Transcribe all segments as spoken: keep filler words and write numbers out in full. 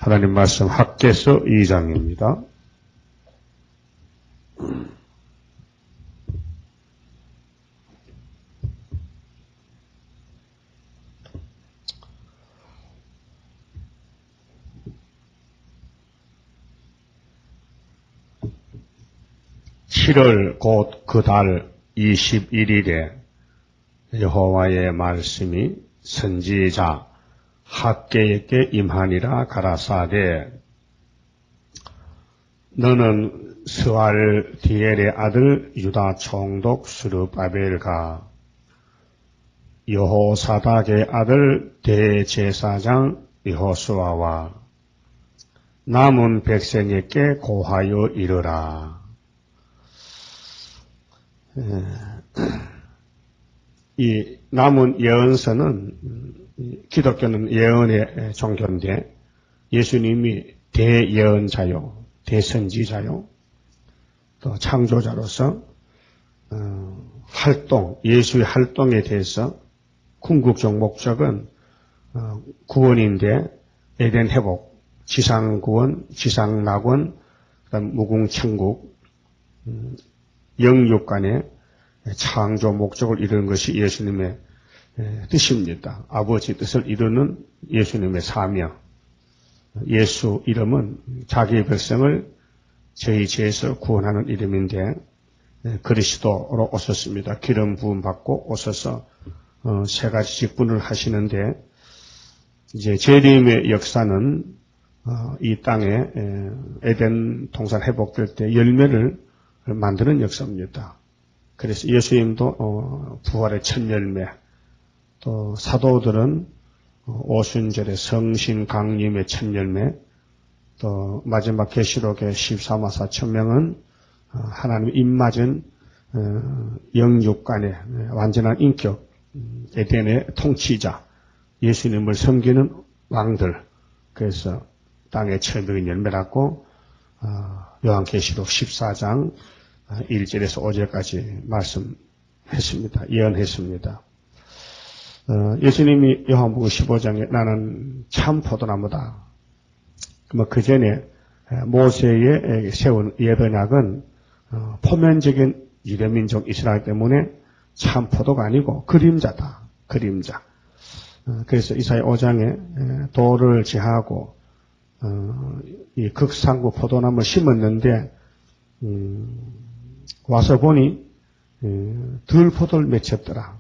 하나님 말씀 학개서 이 장입니다. 칠월 곧 그 달 이십일 일에 여호와의 말씀이 선지자 학개에게 임하니라 가라사대 너는 스알디엘의 아들 유다 총독 스룹바벨과 여호사닥의 아들 대제사장 여호수아와 남은 백성에게 고하여 이르라. 이 남은 예언서는 기독교는 예언의 종교인데 예수님이 대예언자요, 대선지자요, 또 창조자로서 어, 활동, 예수의 활동에 대해서 궁극적 목적은 어, 구원인데 에덴 회복, 지상 구원, 지상 낙원, 그다음 무궁천국, 음, 영육 간의 창조 목적을 이루는 것이 예수님의 뜻입니다. 아버지 뜻을 이루는 예수님의 사명. 예수 이름은 자기의 백성을 저희 죄에서 구원하는 이름인데 그리스도로 오셨습니다. 기름 부음 받고 오셔서 세 가지 직분을 하시는데 이제 재림의 역사는 이 땅에 에덴 동산 회복될 때 열매를 만드는 역사입니다. 그래서 예수님도 부활의 첫 열매, 또 사도들은 오순절의 성신 강림의 첫 열매, 또 마지막 계시록의 십사만 사천 명은 하나님 입맞은 영육간의 완전한 인격, 에덴의 통치자, 예수님을 섬기는 왕들, 그래서 땅에 처음적인 열매라고 요한계시록 십사 장 일 절에서 오 절까지 말씀했습니다. 예언했습니다. 어, 예수님이 요한복음 십오 장에 나는 참 포도나무다. 뭐 그 전에 모세의 세운 예언약은 어, 포면적인 유대민족 이스라엘 때문에 참 포도가 아니고 그림자다. 그림자. 어, 그래서 이사야 오 장에 돌을 제하고 어, 이 극상구 포도나무를 심었는데 음, 와서 보니 들포도를 맺혔더라.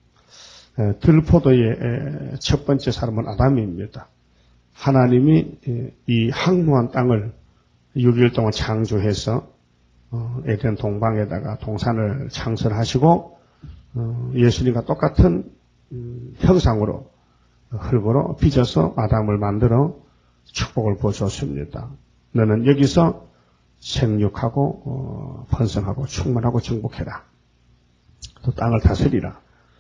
들포도의 첫 번째 사람은 아담입니다. 하나님이 이 항무한 땅을 육 일 동안 창조해서 에덴 동방에다가 동산을 창설하시고 예수님과 똑같은 형상으로 흙으로 빚어서 아담을 만들어 축복을 보여줬습니다. 너는 여기서 생육하고 어, 번성하고 충만하고 정복해라. 또 땅을 다스리라.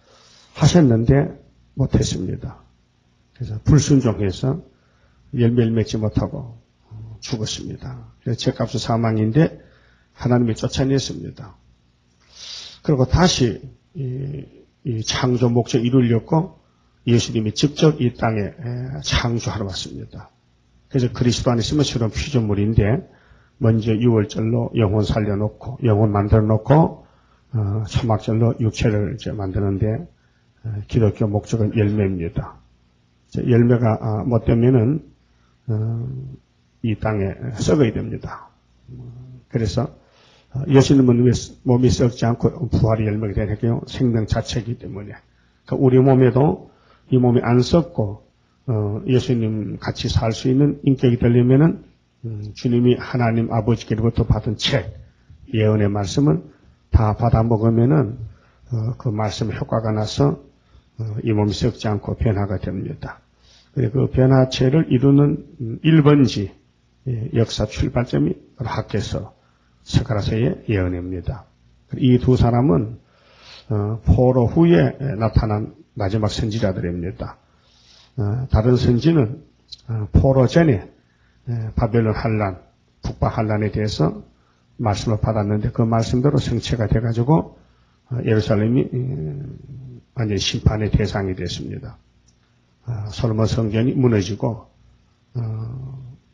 하셨는데 못했습니다. 그래서 불순종해서 열매를 맺지 못하고 어, 죽었습니다. 그래서 죄값은 사망인데 하나님이 쫓아냈습니다. 그리고 다시 이, 이 창조 목적 이루려고 예수님이 직접 이 땅에 창조하러 왔습니다. 그래서 그리스도 안에 있으면 새로운 피조물인데 먼저 유월절로 영혼 살려놓고 영혼 만들어놓고 어, 초막절로 육체를 이제 만드는데 어, 기독교 목적은 열매입니다. 열매가 아, 못 되면은 어, 이 땅에 썩어야 됩니다. 그래서 어, 예수님은 왜 몸이 썩지 않고 부활의 열매가 되겠어요? 생명 자체이기 때문에. 그러니까 우리 몸에도 이 몸이 안 썩고 어, 예수님 같이 살 수 있는 인격이 되려면은 음, 주님이 하나님 아버지께로부터 받은 책, 예언의 말씀을 다 받아 먹으면은, 어, 그 말씀 효과가 나서, 어, 이 몸이 썩지 않고 변화가 됩니다. 그 변화체를 이루는 음, 일 번지, 예, 역사 출발점이 학개서, 스가랴서의 예언입니다. 이 두 사람은, 어, 포로 후에 나타난 마지막 선지자들입니다. 어, 다른 선지는, 어, 포로 전에 바벨론 환란, 북방 환란에 대해서 말씀을 받았는데 그 말씀대로 성취가 돼가지고 예루살렘이 완전히 심판의 대상이 됐습니다. 솔로몬 성전이 무너지고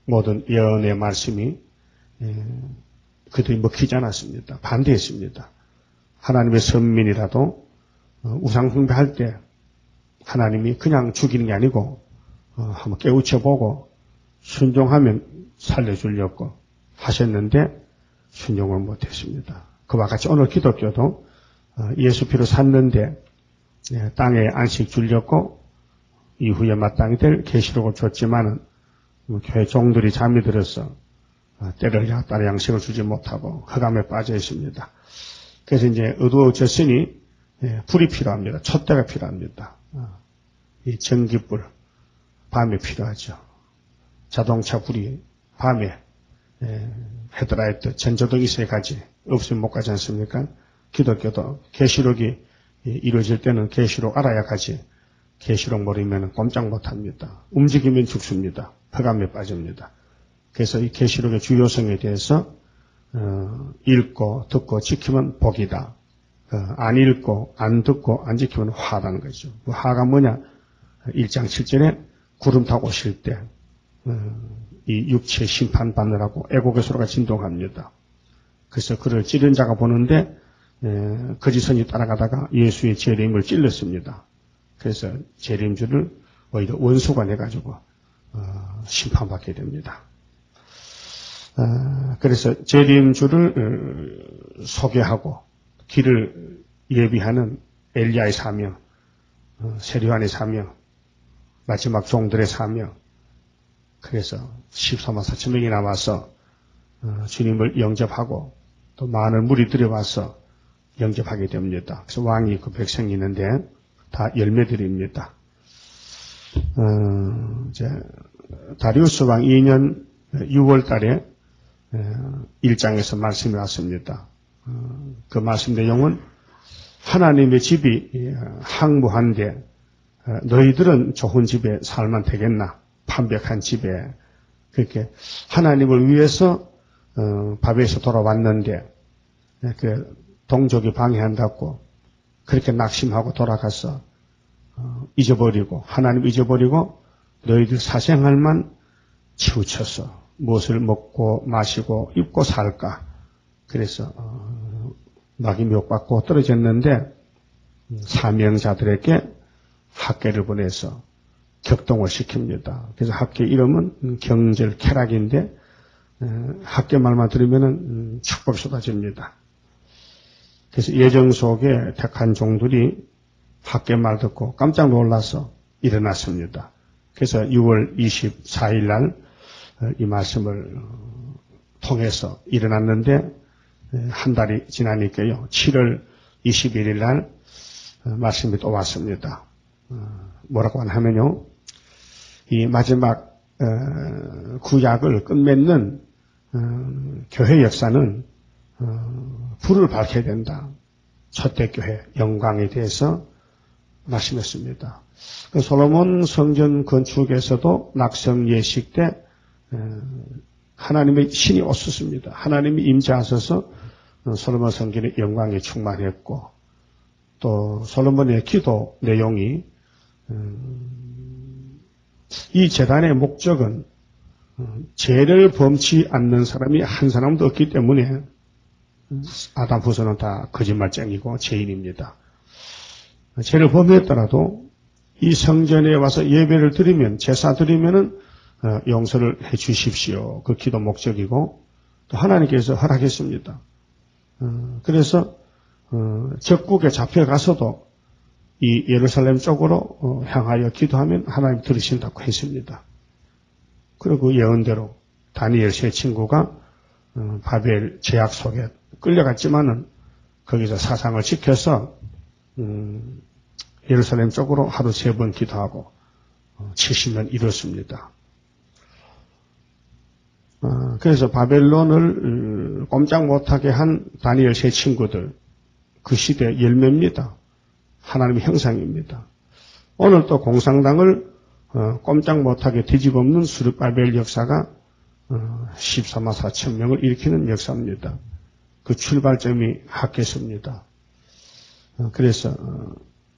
모든 예언의 말씀이 그들이 먹히지 않았습니다. 반대했습니다. 하나님의 선민이라도 우상 숭배할 때 하나님이 그냥 죽이는 게 아니고 한번 깨우쳐보고 순종하면 살려주려고 하셨는데 순종을 못했습니다. 그와 같이 오늘 기독교도 예수 피로 샀는데 땅에 안식 주려고 이후에 마땅히 될 계시록을 줬지만은 교회 종들이 잠이 들어서 때를 따라 양식을 주지 못하고 흑암에 빠져 있습니다. 그래서 이제 어두워졌으니 불이 필요합니다. 촛대가 필요합니다. 이 전기불 밤에 필요하죠. 자동차 불이 밤에 헤드라이트 전조등이 세 가지 없으면 못 가지 않습니까? 기독교도 계시록이 이루어질 때는 계시록 알아야 가지. 계시록 모르면 꼼짝 못합니다. 움직이면 죽습니다. 흑암에 빠집니다. 그래서 이 계시록의 중요성에 대해서 어, 읽고 듣고 지키면 복이다. 어, 안 읽고 안 듣고 안 지키면 화라는 거죠. 그 화가 뭐냐? 일 장 칠 절에 구름 타고 오실 때 이 육체 심판 받느라고 애곡의 소리가 진동합니다. 그래서 그를 찌른 자가 보는데 에, 거짓선이 따라가다가 예수의 재림을 찔렀습니다. 그래서 재림주를 오히려 원수가 내가지고 어, 심판받게 됩니다. 어, 그래서 재림주를 어, 소개하고 길을 예비하는 엘리야의 사명, 어, 세리완의 사명, 마지막 종들의 사명. 그래서 십사만 사천 명이 나와서 어, 주님을 영접하고 또 많은 물이 들어와서 영접하게 됩니다. 그래서 왕이 그 백성이 있는데 다 열매들입니다. 어, 이제 다리우스 왕 이 년 유월 달에 일 장에서 말씀이 왔습니다. 어, 그 말씀 내용은 하나님의 집이 항무한데 어, 너희들은 좋은 집에 살면 되겠나? 판벽한 집에 그렇게 하나님을 위해서 어, 바벨에서 돌아왔는데 그 동족이 방해한다고 그렇게 낙심하고 돌아가서 어, 잊어버리고 하나님 잊어버리고 너희들 사생활만 치우쳐서 무엇을 먹고 마시고 입고 살까? 그래서 어, 낙이 묘받고 떨어졌는데 사명자들에게 학계를 보내서 격동을 시킵니다. 그래서 학계 이름은 경절 쾌락인데 학계 말만 들으면 축복이 쏟아집니다. 그래서 예정 속에 택한 종들이 학계 말 듣고 깜짝 놀라서 일어났습니다. 그래서 유월 이십사일 날 이 말씀을 통해서 일어났는데 한 달이 지나니까요. 칠월 이십일일 날 말씀이 또 왔습니다. 뭐라고 하냐면요. 이 마지막 구약을 끝맺는 교회 역사는 불을 밝혀야 된다. 초대교회 영광에 대해서 말씀했습니다. 솔로몬 성전 건축에서도 낙성 예식 때 하나님의 신이 오셨습니다. 하나님이 임재하셔서 솔로몬 성전의 영광에 충만했고 또 솔로몬의 기도 내용이 이 제단의 목적은 죄를 범치 않는 사람이 한 사람도 없기 때문에 아담 후손은 다 거짓말쟁이고 죄인입니다. 죄를 범했더라도 이 성전에 와서 예배를 드리면 제사 드리면은 용서를 해 주십시오. 그 기도 목적이고 또 하나님께서 허락했습니다. 그래서 적국에 잡혀가서도 이 예루살렘 쪽으로 향하여 기도하면 하나님 들으신다고 했습니다. 그리고 예언대로 다니엘 세 친구가 바벨 제약 속에 끌려갔지만은 거기서 사상을 지켜서 예루살렘 쪽으로 하루 세 번 기도하고 칠십 년 이뤘습니다. 그래서 바벨론을 꼼짝 못하게 한 다니엘 세 친구들, 그 시대 열매입니다. 하나님의 형상입니다. 오늘 또 공산당을 꼼짝 못하게 뒤집어엎는 수르바벨 역사가 십사만 사천 명을 일으키는 역사입니다. 그 출발점이 학계서입니다. 그래서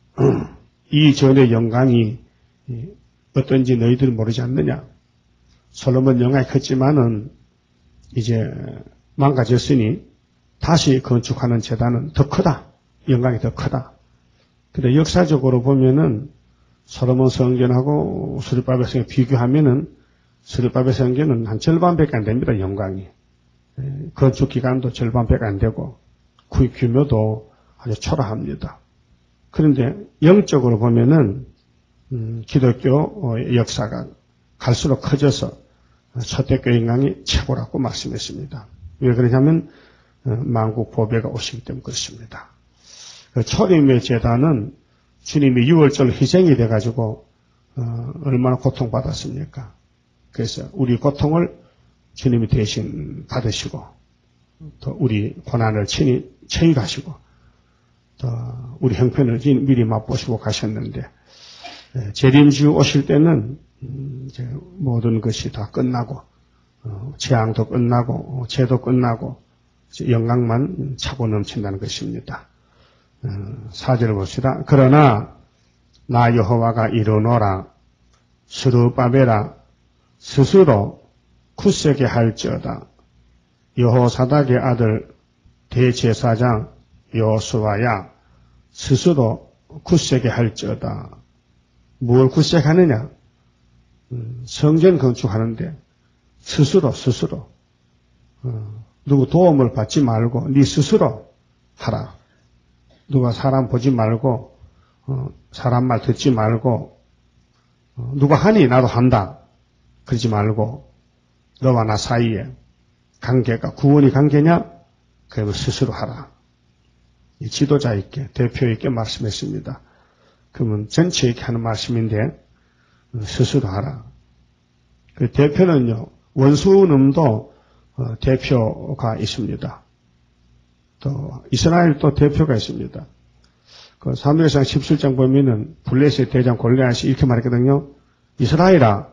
이전의 영광이 어떤지 너희들이 모르지 않느냐? 솔로몬 영광이 컸지만은 이제 망가졌으니 다시 건축하는 제단은 더 크다. 영광이 더 크다. 근데 역사적으로 보면은 솔로몬 성전하고 스룹바벨 성전 비교하면은 스룹바벨 성전은 한 절반밖에 안 됩니다. 영광이. 건축 기간도 절반밖에 안 되고 그 규모도 아주 초라합니다. 그런데 영적으로 보면은 음, 기독교 역사가 갈수록 커져서 초대교회 영광이 최고라고 말씀했습니다. 왜 그러냐면 만국 보배가 오시기 때문에 그렇습니다. 초림의 제단은 주님이 유월절 희생이 돼가지고 어, 얼마나 고통받았습니까? 그래서 우리 고통을 주님이 대신 받으시고 또 우리 고난을 친히 체휼하시고 또 우리 형편을 미리 맛보시고 가셨는데 재림주 오실 때는 이제 모든 것이 다 끝나고 어, 재앙도 끝나고 죄도 끝나고 영광만 차고 넘친다는 것입니다. 어, 사 절을 봅시다. 그러나 나 여호와가 이르노라 스룹바벨아 스스로 굳세게 할지어다. 여호사닥의 아들 대제사장 여호수아야 스스로 굳세게 할지어다. 뭘 굳세게 하느냐? 음, 성전 건축하는데 스스로 스스로 어, 누구 도움을 받지 말고 네 스스로 하라. 누가 사람 보지 말고 어, 사람 말 듣지 말고 어, 누가 하니 나도 한다. 그러지 말고 너와 나 사이에 관계가 구원이 관계냐? 그러면 스스로 하라. 이 지도자 있게 대표 있게 말씀했습니다. 그러면 전체 있게 하는 말씀인데 스스로 하라. 그 대표는요 원수놈도 어, 대표가 있습니다. 또 이스라엘도 대표가 있습니다. 그 사무엘상 십칠 장 보면은 블레셋 대장 골리앗이 이렇게 말했거든요. 이스라엘아,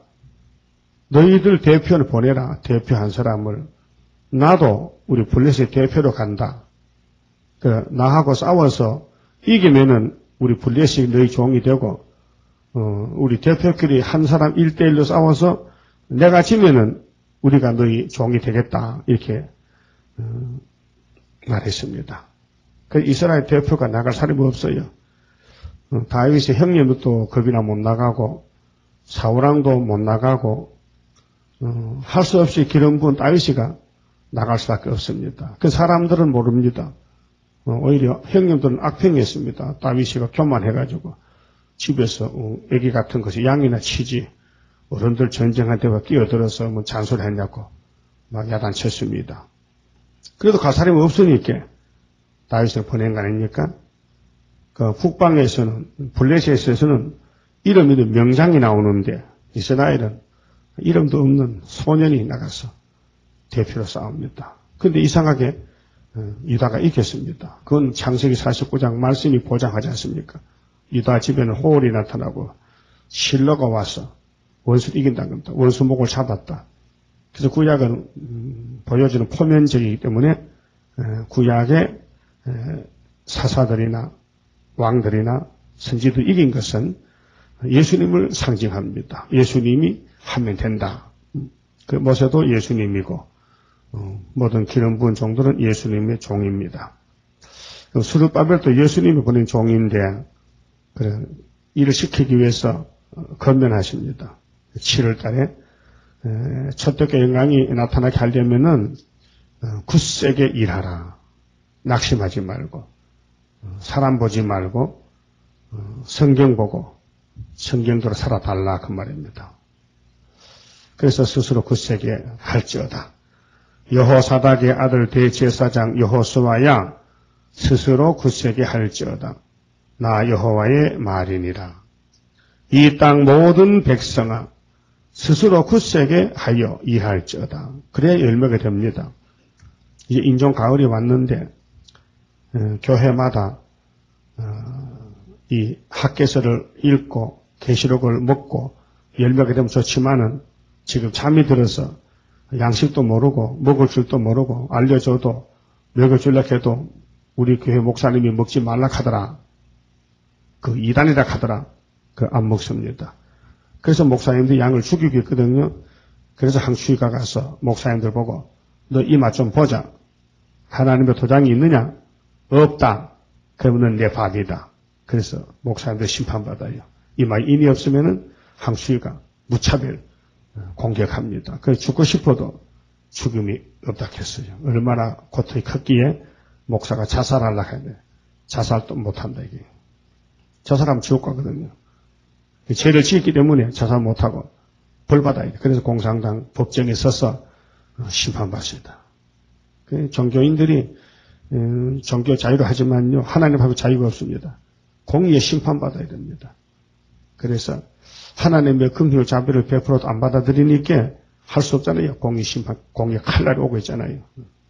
너희들 대표를 보내라. 대표 한 사람을. 나도 우리 블레셋 대표로 간다. 그 나하고 싸워서 이기면은 우리 블레셋이 너희 종이 되고, 어, 우리 대표끼리 한 사람 일 대일로 싸워서 내가 지면은 우리가 너희 종이 되겠다. 이렇게 어, 말했습니다. 그 이스라엘 대표가 나갈 사람이 없어요. 어, 다윗의 형님도 겁이나 못 나가고 사울왕도 못 나가고 어, 할 수 없이 기름 부은 다윗이가 나갈 수밖에 없습니다. 그 사람들은 모릅니다. 어, 오히려 형님들은 악평했습니다. 다윗이가 교만해가지고 집에서 어, 애기 같은 것이 양이나 치지 어른들 전쟁할 때와 끼어들어서 뭐 잔소리했냐고 막 야단쳤습니다. 그래도 갈 사람이 없으니까 다윗을 보낸 거 아닙니까? 그 북방에서는 블레셋에서는 이름이 명장이 나오는데 이스라엘은 이름도 없는 소년이 나가서 대표로 싸웁니다. 그런데 이상하게 유다가 이겼습니다. 그건 창세기 사십구 장 말씀이 보장하지 않습니까? 유다 집에는 호울이 나타나고 실로가 와서 원수를 이긴다는 겁니다. 원수 목을 잡았다. 그래서 구약은 음, 보여주는 포면적이기 때문에 에, 구약의 에, 사사들이나 왕들이나 선지도 이긴 것은 예수님을 상징합니다. 예수님이 하면 된다. 그 모세도 예수님이고 어, 모든 기름 부은 종들은 예수님의 종입니다. 스룹바벨도 예수님이 보낸 종인데 그래, 일을 시키기 위해서 건면하십니다. 칠월 달에 초대교회 영광이 나타나게 하려면은 굳세게 일하라. 낙심하지 말고 사람 보지 말고 성경 보고 성경대로 살아달라 그 말입니다. 그래서 스스로 굳세게 할지어다. 여호사닥의 아들 대제사장 여호수아야 스스로 굳세게 할지어다. 나 여호와의 말이니라. 이 땅 모든 백성아 스스로 굳세게 하여 일할지어다. 그래야 열매가 됩니다. 이제 인종 가을이 왔는데 어, 교회마다 어, 이 학개서를 읽고 계시록을 먹고 열매가 되면 좋지만은 지금 잠이 들어서 양식도 모르고 먹을 줄도 모르고 알려줘도 먹여주려고 해도 우리 교회 목사님이 먹지 말라 하더라. 그 이단이라 하더라. 그 안 먹습니다. 그래서 목사님들이 양을 죽이고 있거든요. 그래서 항추위가 가서 목사님들 보고 너 이마 좀 보자. 하나님의 도장이 있느냐? 없다. 그러면 내 밥이다. 그래서 목사님들 심판받아요. 이마에 인이 없으면은 항추위가 무차별 공격합니다. 그래서 죽고 싶어도 죽음이 없다 했어요. 얼마나 고통이 컸기에 목사가 자살하려고 하는데 자살도 못한다 이게. 자살하면 지옥 가거든요. 죄를 지었기 때문에 자살 못하고 벌받아야 돼. 그래서 공산당 법정에 서서 심판받습니다. 종교인들이 종교 자유를 하지만요 하나님 앞에 자유가 없습니다. 공의에 심판받아야 됩니다. 그래서 하나님의 긍휼 자비를 베풀어도 안 받아들이니까 할 수 없잖아요. 공의 심판, 공의 칼날이 오고 있잖아요.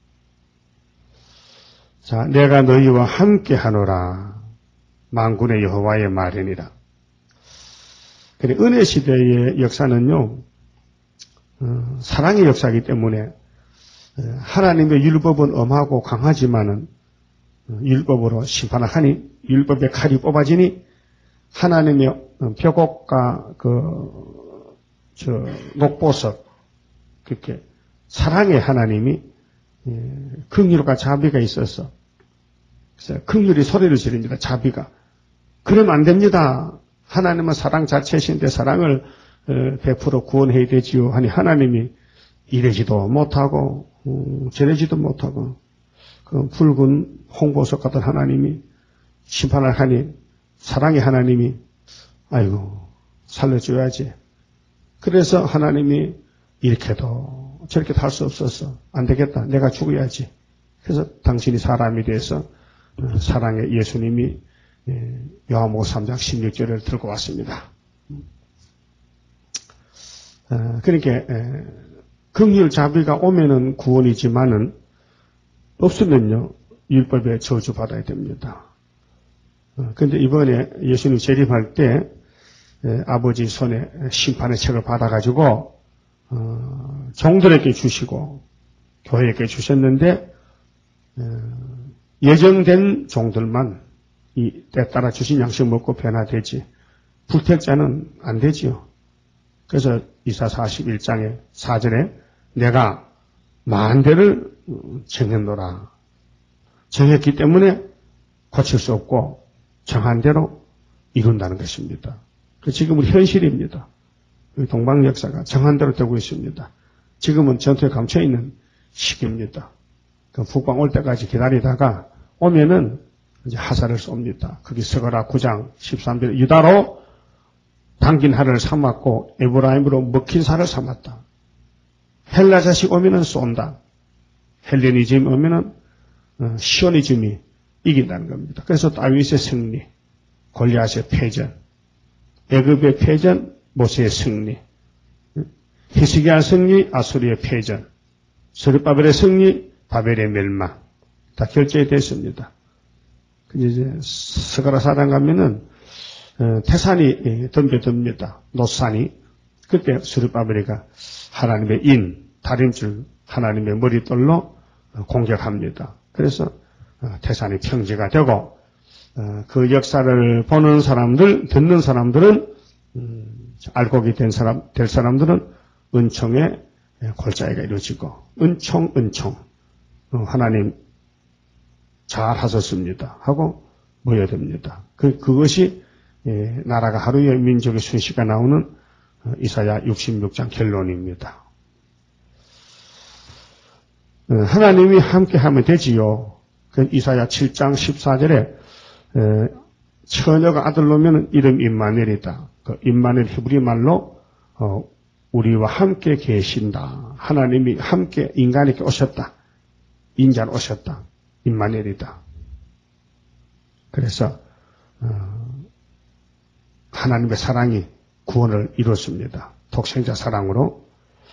자, 내가 너희와 함께 하노라. 만군의 여호와의 말이니라. 그래, 은혜 시대의 역사는요, 어, 사랑의 역사이기 때문에 하나님의 율법은 엄하고 강하지만은 율법으로 심판을 하니 율법의 칼이 뽑아지니 하나님의 벽옥과 그, 저, 녹보석, 그렇게 사랑의 하나님이 긍휼과 자비가 있어서 그래서 긍휼이 소리를 지릅니다. 자비가. 그러면 안 됩니다. 하나님은 사랑 자체이신데 사랑을 베풀어 구원해야 되지요. 하니 하나님이 이래지도 못하고 저래지도 못하고 그 붉은 홍보석 같은 하나님이 심판을 하니 사랑의 하나님이 아이고 살려줘야지. 그래서 하나님이 이렇게도 저렇게도 할 수 없어서 안 되겠다. 내가 죽어야지. 그래서 당신이 사람이 돼서 사랑의 예수님이 요한복음 삼 장 십육 절을 들고 왔습니다. 그러니까 긍휼 자비가 오면은 구원이지만은 없으면요 율법에 저주받아야 됩니다. 그런데 이번에 예수님 재림할 때 아버지 손에 심판의 책을 받아가지고 어, 종들에게 주시고 교회에게 주셨는데 어, 예정된 종들만 이 때 따라 주신 양식 먹고 변화되지 불택자는 안 되지요. 그래서 이사 사십일 장의 사 절에 내가 만대를 정했노라. 정했기 때문에 고칠 수 없고 정한 대로 이룬다는 것입니다. 지금은 현실입니다. 동방 역사가 정한 대로 되고 있습니다. 지금은 전투에 감춰있는 시기입니다. 북방 올 때까지 기다리다가 오면은 이제 하살을 쏩니다. 그게 스가랴 구 장 십삼 절 유다로 당긴 살을 삼았고 에브라임으로 먹힌 살을 삼았다. 헬라 자식 오면은 쏜다. 헬레니즘 오면은 시오니즘이 이긴다는 겁니다. 그래서 다윗의 승리, 골리앗의 패전, 애굽의 패전, 모세의 승리, 히스기야 승리, 아수리의 패전, 스룹바벨의 승리, 바벨의 멸망 다 결정됐습니다. 근데 이제 스가랴 사 장 가면은 태산이 덤벼듭니다. 노산이 그때 스룹바벨이가 하나님의 인, 다림줄 하나님의 머릿돌로 공격합니다. 그래서 태산이 평지가 되고 그 역사를 보는 사람들, 듣는 사람들은 알곡이 된 사람, 될 사람들은 은총의 골짜기가 이루어지고 은총, 은총 하나님 잘 하셨습니다 하고 모여듭니다. 그, 그것이 나라가 하루에 민족의 순시가 나오는 이사야 육십육 장 결론입니다. 하나님이 함께 하면 되지요. 그 이사야 칠 장 십사 절에 처녀가 아들 놓으면 이름 임마누엘이다. 그 임마누엘 히브리 말로 어, 우리와 함께 계신다. 하나님이 함께 인간에게 오셨다. 인자로 오셨다. 임마누엘이다. 그래서 어, 하나님의 사랑이 구원을 이뤘습니다. 독생자 사랑으로.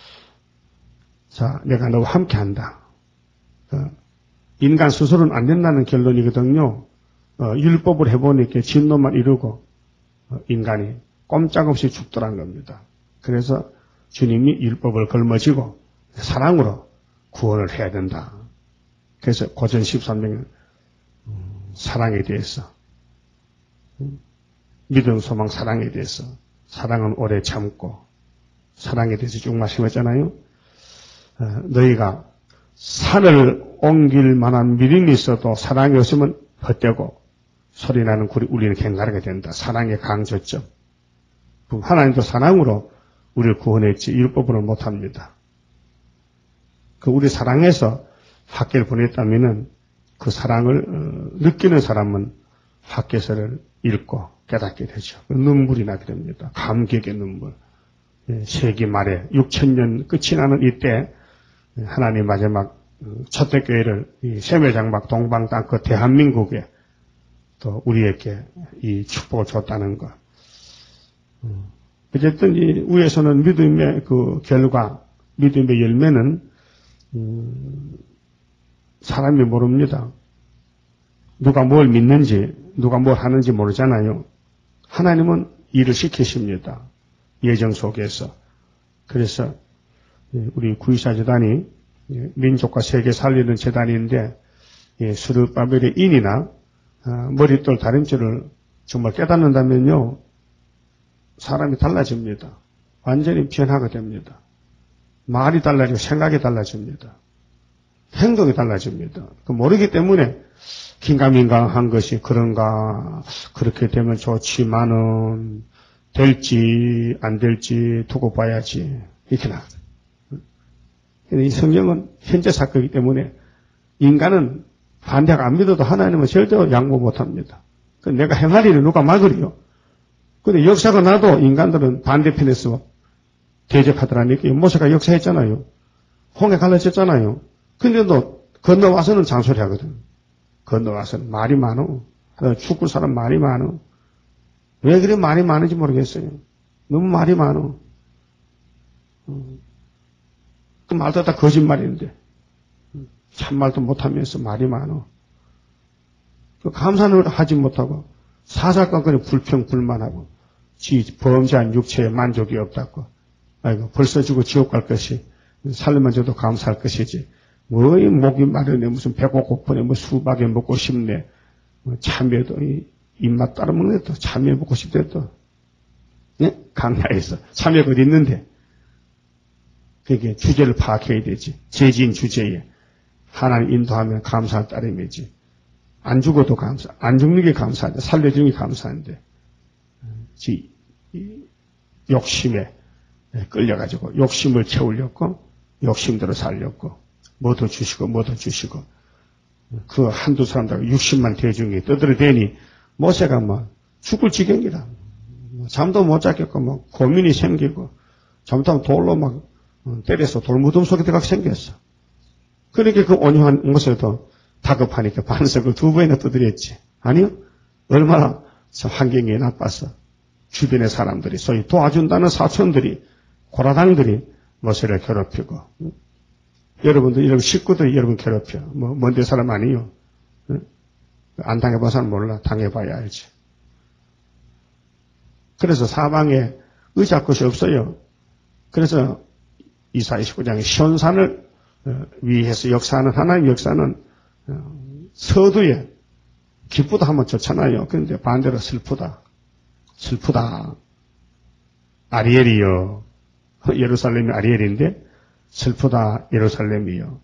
자, 내가 너와 함께한다. 어, 인간 스스로는 안 된다는 결론이거든요. 어, 율법을 해보니까 진노만 이루고 어, 인간이 꼼짝없이 죽더란 겁니다. 그래서 주님이 율법을 걸머지고 사랑으로 구원을 해야 된다. 그래서 고전 십삼 장은 음, 사랑에 대해서 음, 믿음, 소망, 사랑에 대해서 사랑은 오래 참고 사랑에 대해서 쭉 말씀했잖아요. 어, 너희가 산을 옮길 만한 믿음이 있어도 사랑이 없으면 헛되고 소리나는 굴이 울리는 갱가르게 된다. 사랑의 강조점. 하나님도 사랑으로 우리를 구원했지 율법으로는 못합니다. 그 우리 사랑해서 학계를 보냈다면은 그 사랑을 어, 느끼는 사람은 학계서를 읽고 깨닫게 되죠. 눈물이 나게 됩니다. 감격의 눈물. 예, 세기 말에 육천 년 끝이 나는 이때 하나님 마지막 첫대교회를 이 세매장막 동방 땅 그 대한민국에 또 우리에게 이 축복을 줬다는 것. 어쨌든 이 위에서는 믿음의 그 결과, 믿음의 열매는 음, 사람이 모릅니다. 누가 뭘 믿는지, 누가 뭘 하는지 모르잖아요. 하나님은 일을 시키십니다. 예정 속에서. 그래서 우리 구이사 재단이 민족과 세계 살리는 재단인데 스룹바벨의 인이나 머릿돌 다림질을 정말 깨닫는다면요. 사람이 달라집니다. 완전히 변화가 됩니다. 말이 달라지고 생각이 달라집니다. 행동이 달라집니다. 모르기 때문에 긴가민가한 것이 그런가 그렇게 되면 좋지만은 될지 안 될지 두고 봐야지 이렇게 나. 이 성경은 현재 사건이기 때문에 인간은 반대가 안 믿어도 하나님은 절대로 양보 못합니다. 내가 행할 일을 누가 막으리요. 근데 역사가 나도 인간들은 반대편에서 대적하더라니까. 모세가 역사했잖아요. 홍해 갈라졌잖아요. 근데도 건너와서는 잔소리 하거든. 건너와서는 말이 많어. 죽을 사람 말이 많어. 왜 그래 말이 많은지 모르겠어요. 너무 말이 많어. 그 말도 다 거짓말인데. 참말도 못하면서 말이 많어. 감사를 하지 못하고 사사건건에 불평불만하고 지 범죄한 육체에 만족이 없다고. 아이고 벌써 죽고 지옥 갈 것이 살려만 줘도 감사할 것이지. 뭐 목이 마르네 무슨 배고 고프네 뭐 수박에 먹고 싶네. 뭐 참외도 입맛 따라 먹네 또 참외 먹고 싶대 또. 예? 강야에서 참외가 어디 있는데. 그게 주제를 파악해야 되지. 제지인 주제에 하나님 인도하면 감사할 따름이지. 안 죽어도 감사, 안 죽는 게 감사한데, 살려주는 게 감사한데, 지, 욕심에 끌려가지고, 욕심을 채우려고, 욕심대로 살렸고, 뭐도 주시고, 뭐도 주시고, 그 한두 사람들 육십만 대중이 떠들어대니, 모세가 뭐, 죽을 지경이라. 잠도 못 잤겠고, 뭐, 고민이 생기고, 잘못하면 돌로 막, 때려서 돌무덤 속에 들어가 생겼어. 그러니까 그 온유한 모세도 다급하니까 반석을 두 번이나 두드렸지. 아니요? 얼마나 환경이 나빠서 주변의 사람들이 소위 도와준다는 사촌들이 고라당들이 모세를 괴롭히고 여러분도 여러분 식구들이 여러분 괴롭혀. 뭐 먼데 사람 아니요? 안 당해본 사람 몰라. 당해봐야 알지. 그래서 사방에 의지할 곳이 없어요. 그래서 이사야 십구 장에 시온산을 위해서 역사하는 하나님 역사는 서두에 기쁘다 하면 좋잖아요. 그런데 반대로 슬프다. 슬프다. 아리엘이요. 예루살렘이 아리엘인데 슬프다 예루살렘이요.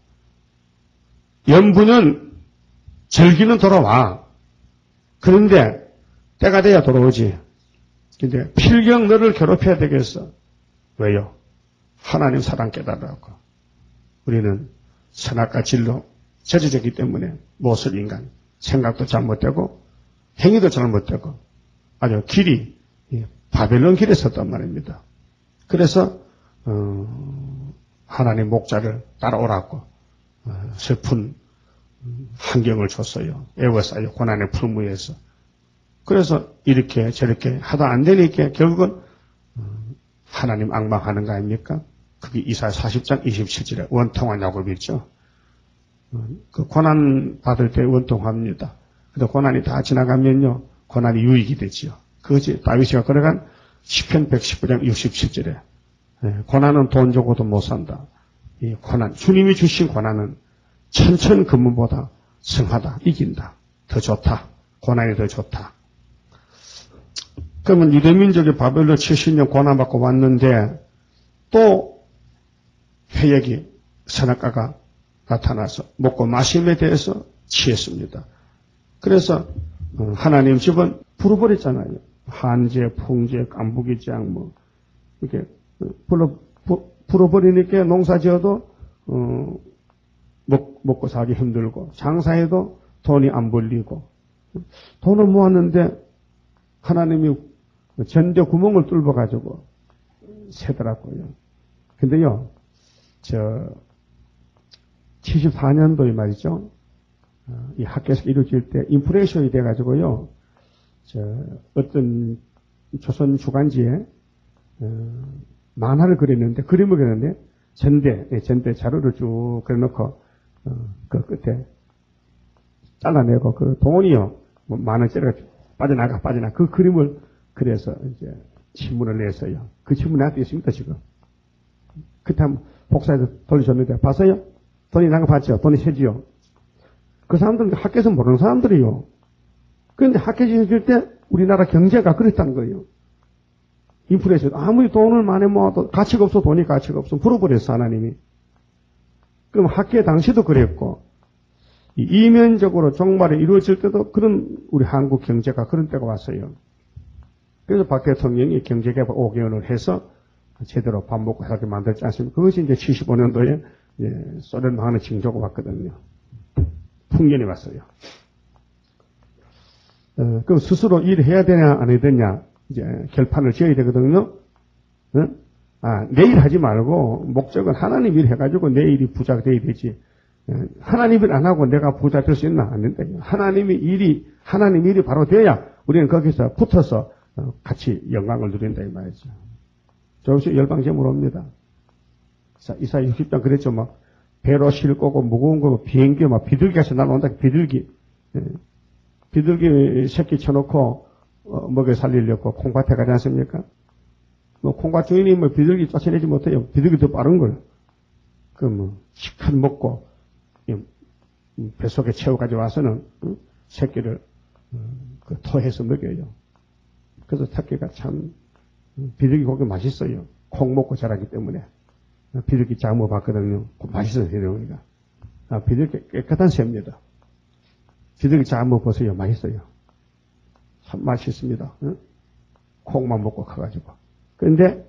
연분은 절기는 돌아와. 그런데 때가 돼야 돌아오지. 근데 필경 너를 괴롭혀야 되겠어. 왜요? 하나님 사랑 깨달으라고. 우리는 선악과 진로 저지졌기 때문에 못을 인간 생각도 잘못되고 행위도 잘못되고 아주 길이 바벨론 길에 섰단 말입니다. 그래서 어, 하나님 목자를 따라오라고 어, 슬픈 환경을 줬어요. 애워싸요. 고난의 풀무에서. 그래서 이렇게 저렇게 하다 안 되니까 결국은 하나님 앙망하는 거 아닙니까? 그게 이사야 사십 장 이십칠 절에 원통한 야곱이 있죠. 그 고난 받을 때 원통합니다. 근데 고난이 다 지나가면요, 고난이 유익이 되지요. 그것이 다윗이가 걸어간 시편 백십구 장 육십칠 절에 고난은 돈 주고도 못 산다. 이 고난, 주님이 주신 고난은 천천 금문보다 승하다, 이긴다, 더 좋다, 고난이 더 좋다. 그러면 유대민족이 바벨론 칠십 년 고난받고 왔는데 또 회역이 선악과가 나타나서 먹고 마심에 대해서 취했습니다. 그래서 하나님 집은 불어버렸잖아요. 한제, 풍제, 깐부기장 뭐 이렇게 불어 불어버리니까 농사 지어도 어, 먹, 먹고 살기 힘들고 장사해도 돈이 안 벌리고 돈을 모았는데 하나님이 전대 구멍을 뚫어가지고 새더라고요. 근데요, 저 칠십사 년도에 말이죠. 이 학교에서 이루어질 때 인플레이션이 돼가지고요. 저 어떤 조선 주간지에 어, 만화를 그렸는데 그림을 그렸는데 전대 전대 자료를 쭉 그려놓고 어, 그 끝에 잘라내고 그 돈이요 뭐 만 원짜리가 빠져나가 빠져나 그 그림을 그려서 이제 신문을 냈어요. 그 신문 나한테 있습니다 지금. 그때 한번 복사해서 돌려줬는데 봤어요? 돈이 나가 봤죠? 돈이 세지요. 그 사람들은 학교에서 모르는 사람들이요. 그런데 학교에서 있을 때 우리나라 경제가 그랬다는 거예요. 인플레이션 아무리 돈을 많이 모아도 가치가 없어 돈이 가치가 없어 불어버렸어 하나님이. 그럼 학교 당시도 그랬고 이면적으로 종말이 이루어질 때도 그런 우리 한국 경제가 그런 때가 왔어요. 그래서 박 대통령이 경제개발 오 개월을 해서 제대로 밥 먹고 살게 만들지 않습니까? 그것이 이제 칠십오 년도에 이제 소련 망하는 징조가 왔거든요. 풍년이 왔어요. 어, 그럼 스스로 일해야 되냐 안 해야 되냐 이제 결판을 지어야 되거든요. 어? 아 내일 하지 말고 목적은 하나님 일 해가지고 내일이 부자가 돼야 되지. 어, 하나님 일 안 하고 내가 부자 될 수 있나 안 된다. 하나님이 일이 하나님 일이 바로 돼야 우리는 거기서 붙어서 어, 같이 영광을 누린다 이 말이죠. 조금씩 열방제물 옵니다. 이사야 육십 장 그랬죠. 막 배로 싣고 무거운 거 비행기 막 비둘기에서 날아온다. 비둘기 예. 비둘기 새끼 쳐놓고 어, 먹여 살리려고 콩밭에 가지 않습니까? 뭐 콩밭 주인이 뭐 비둘기 쫓아내지 못해요. 비둘기 더 빠른 걸. 그 뭐 시컷 먹고 뱃속에 채워가지고 와서는 어? 새끼를 어, 그 토해서 먹여요. 그래서 새끼가 참 비둘기 고기 맛있어요. 콩 먹고 자라기 때문에. 비둘기 장모 봤거든요. 맛있어요, 비둘기가. 아, 비둘기 깨끗한 새입니다. 비둘기 장모 보세요. 맛있어요. 참 맛있습니다. 응? 콩만 먹고 가가지고. 그런데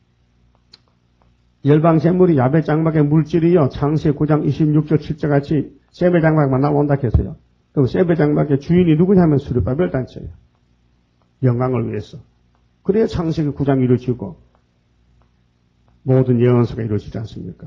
열방샘물이 야베 장막의 물질이요. 창세 구 장 이십육 절 칠 절 같이 세베 장막만 나온다 했어요. 그럼 세베 장막의 주인이 누구냐면 스룹바벨 단체예요. 영광을 위해서. 그래야 창세기 구 장이 이루어지고 모든 예언서가 이루어지지 않습니까?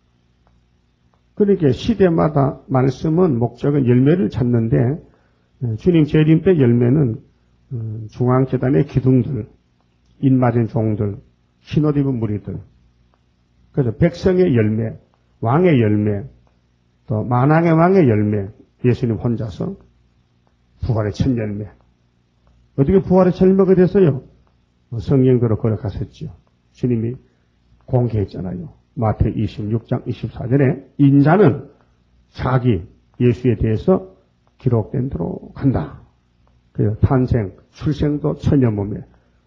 그러니까 시대마다 말씀은 목적은 열매를 찾는데 주님 재림 때 열매는 중앙재단의 기둥들, 인맞은 종들, 흰옷 입은 무리들, 그래서 백성의 열매, 왕의 열매, 또 만왕의 왕의 열매, 예수님 혼자서 부활의 첫 열매. 어떻게 부활의 첫 열매가 됐어요? 성령대로 걸어갔었죠. 주님이 공개했잖아요. 마태 이십육 장 이십사 절에 인자는 자기 예수에 대해서 기록된 대로 간다. 그래서 탄생, 출생도 천여 몸에,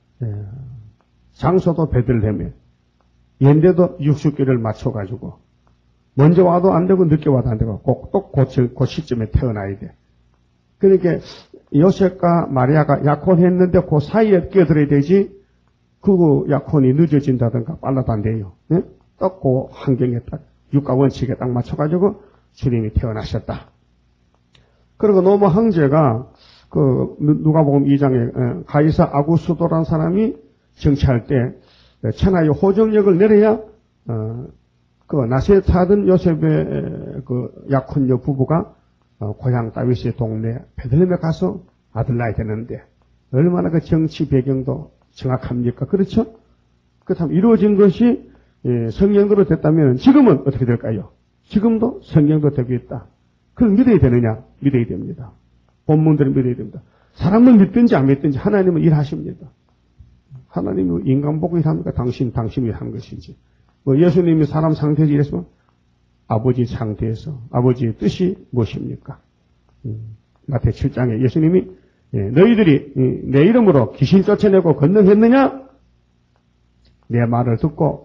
장소도 베들레헴에, 연대도 육십 개를 맞춰가지고 먼저 와도 안 되고 늦게 와도 안 되고 꼭 또 그 시점에 태어나야 돼. 그러니까 요셉과 마리아가 약혼했는데 그 사이에 끼어들어야 되지. 그 약혼이 늦어진다든가 빨라도 안 돼요. 네? 딱 그 환경에 딱 육가 원칙에 딱 맞춰가지고 주님이 태어나셨다. 그리고 노모 황제가 그 누가복음 이 장에 가이사 아구스도라는 사람이 정치할 때 천하의 호정력을 내려야 어, 그 나세에 사던 요셉의 그 약혼녀 부부가 어, 고향 다윗의 동네 베들레헴에 가서 아들 낳아야 되는데 얼마나 그 정치 배경도 정확합니까? 그렇죠? 그렇다면 이루어진 것이 예, 성령대로 됐다면 지금은 어떻게 될까요? 지금도 성령도 되고 있다. 그걸 믿어야 되느냐? 믿어야 됩니다. 본문들을 믿어야 됩니다. 사람을 믿든지 안 믿든지 하나님은 일하십니다. 하나님이 인간 보고 일합니까? 당신, 당신이 일하는 것이지. 뭐 예수님이 사람 상태에서 일했으면 아버지 상태에서 아버지의 뜻이 무엇입니까? 음, 마태 칠 장에 예수님이 예, 너희들이 예, 내 이름으로 귀신 쫓아내고 건너했느냐? 내 말을 듣고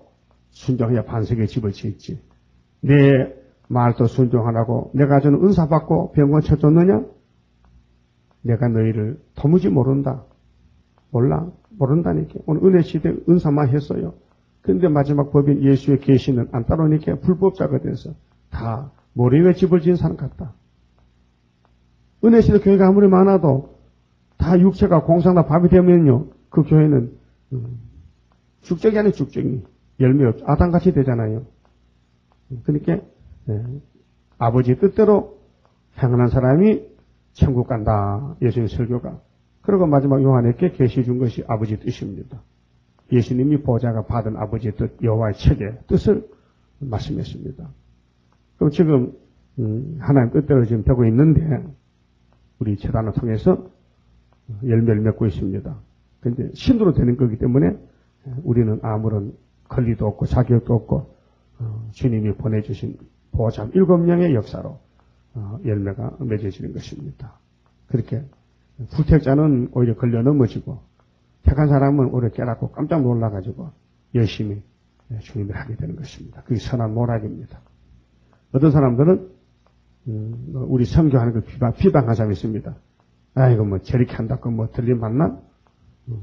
순종해야 반석의 집을 짓지. 내 말도 순종하라고 내가 주는 은사 받고 병원 쳐줬느냐? 내가 너희를 도무지 모른다. 몰라. 모른다니까. 오늘 은혜 시대에 은사만 했어요. 그런데 마지막 법인 예수의 계시는 안 따르니까 불법자가 돼서 다 모래에 집을 지은 사람 같다. 은혜 시대 교회가 아무리 많아도 다 육체가 공상다 밥이 되면요. 그 교회는 죽적이 아닌 죽적이 열매 없죠. 아담같이 되잖아요. 그러니까 예, 아버지 뜻대로 행하는 사람이 천국 간다. 예수님 설교가. 그리고 마지막 요한에게 계시 준 것이 아버지 뜻입니다. 예수님이 보좌가 받은 아버지의 뜻, 여호와의 책의 뜻을 말씀했습니다. 그럼 지금 음, 하나님 뜻대로 지금 되고 있는데 우리 재단을 통해서 열매를 맺고 있습니다. 그런데 신도로 되는 거기 때문에 우리는 아무런 권리도 없고 자격도 없고 어, 주님이 보내주신 보좌 일곱 명의 역사로 어, 열매가 맺어지는 것입니다. 그렇게 불택자는 오히려 걸려 넘어지고 택한 사람은 오히려 깨닫고 깜짝 놀라가지고 열심히 주님을 하게 되는 것입니다. 그게 선한 모락입니다. 어떤 사람들은 음, 우리 선교하는 걸 비방, 비방한 사람이 있습니다. 아이고 뭐 저렇게 한다고 뭐 들림 맞나? 음,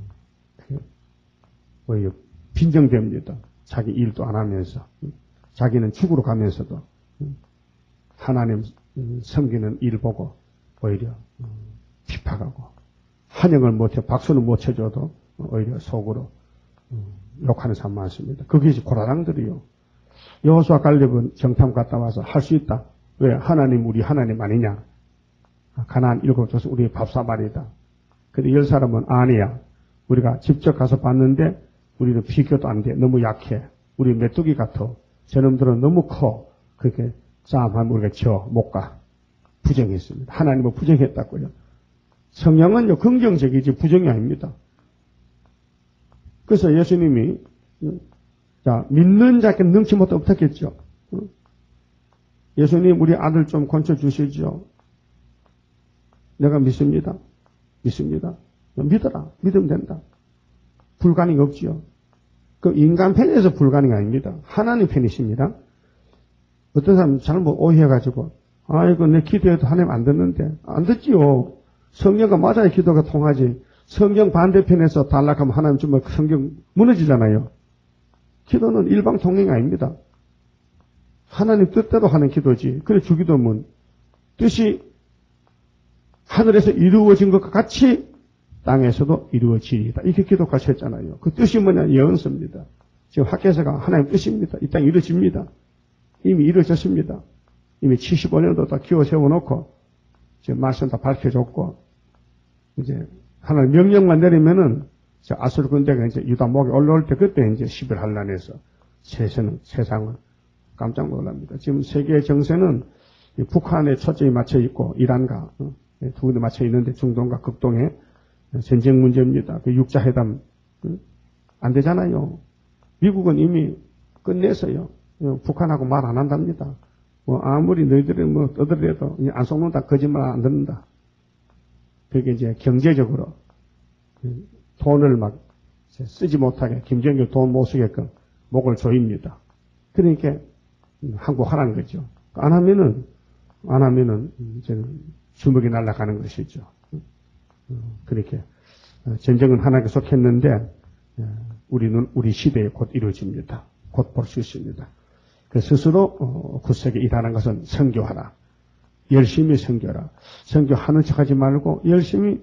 오히려 빈정됩니다. 자기 일도 안 하면서 음, 자기는 죽으러 가면서도 음, 하나님 음, 섬기는 일 보고 오히려 음, 핍박하고 환영을 못해 박수는 못 쳐줘도 오히려 속으로 음, 욕하는 사람 많습니다. 그게 고라당들이요. 여호수아 갈렙은 정탐 갔다 와서 할 수 있다. 왜? 하나님 우리 하나님 아니냐? 가나안 일곱 족속 우리의 밥사발이다. 근데 열 사람은 아니야. 우리가 직접 가서 봤는데 우리는 비교도 안 돼. 너무 약해. 우리 메뚜기 같아. 저놈들은 너무 커. 그렇게 싸움하면 우리가 져 못 가. 부정했습니다. 하나님은 부정했다고요. 성령은요 긍정적이지 부정이 아닙니다. 그래서 예수님이 자 믿는 자께 능치 못해 없었겠죠. 예수님 우리 아들 좀 건져 주시죠. 내가 믿습니다. 믿습니다. 믿어라. 믿으면 된다. 불가능이 없지요. 그 인간 편에서 불가능이 아닙니다. 하나님 편이십니다. 어떤 사람은 잘못 오해해가지고 아이고 내 기도해도 하나님 안 듣는데 안 듣지요. 성경과 맞아야 기도가 통하지. 성경 반대편에서 단락하면 하나님 정말 성경 무너지잖아요. 기도는 일방통행이 아닙니다. 하나님 뜻대로 하는 기도지. 그래 주기도문 뜻이 하늘에서 이루어진 것과 같이 땅에서도 이루어지리다. 이렇게 기도까지 했잖아요. 그 뜻이 뭐냐? 예언서입니다. 지금 학교에서가 하나님 뜻입니다. 이 땅이 이루어집니다. 이미 이루어졌습니다. 이미 칠십오 년도 다 기워 세워놓고 지금 말씀 다 밝혀줬고 이제 하나님 명령만 내리면은 아수르 군대가 이제 유다 목에 올라올 때 그때 이제 십일 환란에서 세상은 세상은 깜짝 놀랍니다. 지금 세계의 정세는 북한에 초점이 맞춰 있고 이란과 두 군데 맞춰 있는데 중동과 극동에 전쟁 문제입니다. 그 육자회담 안 되잖아요. 미국은 이미 끝냈어요. 북한하고 말 안 한답니다. 뭐 아무리 너희들이 뭐 떠들어도 안 속는다, 거짓말 안 듣는다. 그게 이제 경제적으로 돈을 막 쓰지 못하게 김정일 돈 못 쓰게끔 목을 조입니다. 그러니까 한국 하라는 거죠. 안 하면은 안 하면은 이제 주먹이 날아가는 것이죠. 그렇게 전쟁은 하나님께 속했는데 우리는 우리 시대에 곧 이루어집니다. 곧 볼 수 있습니다. 그 스스로 굳세게 일하는 것은 선교하라. 열심히 선교하라. 선교하는 척하지 말고 열심히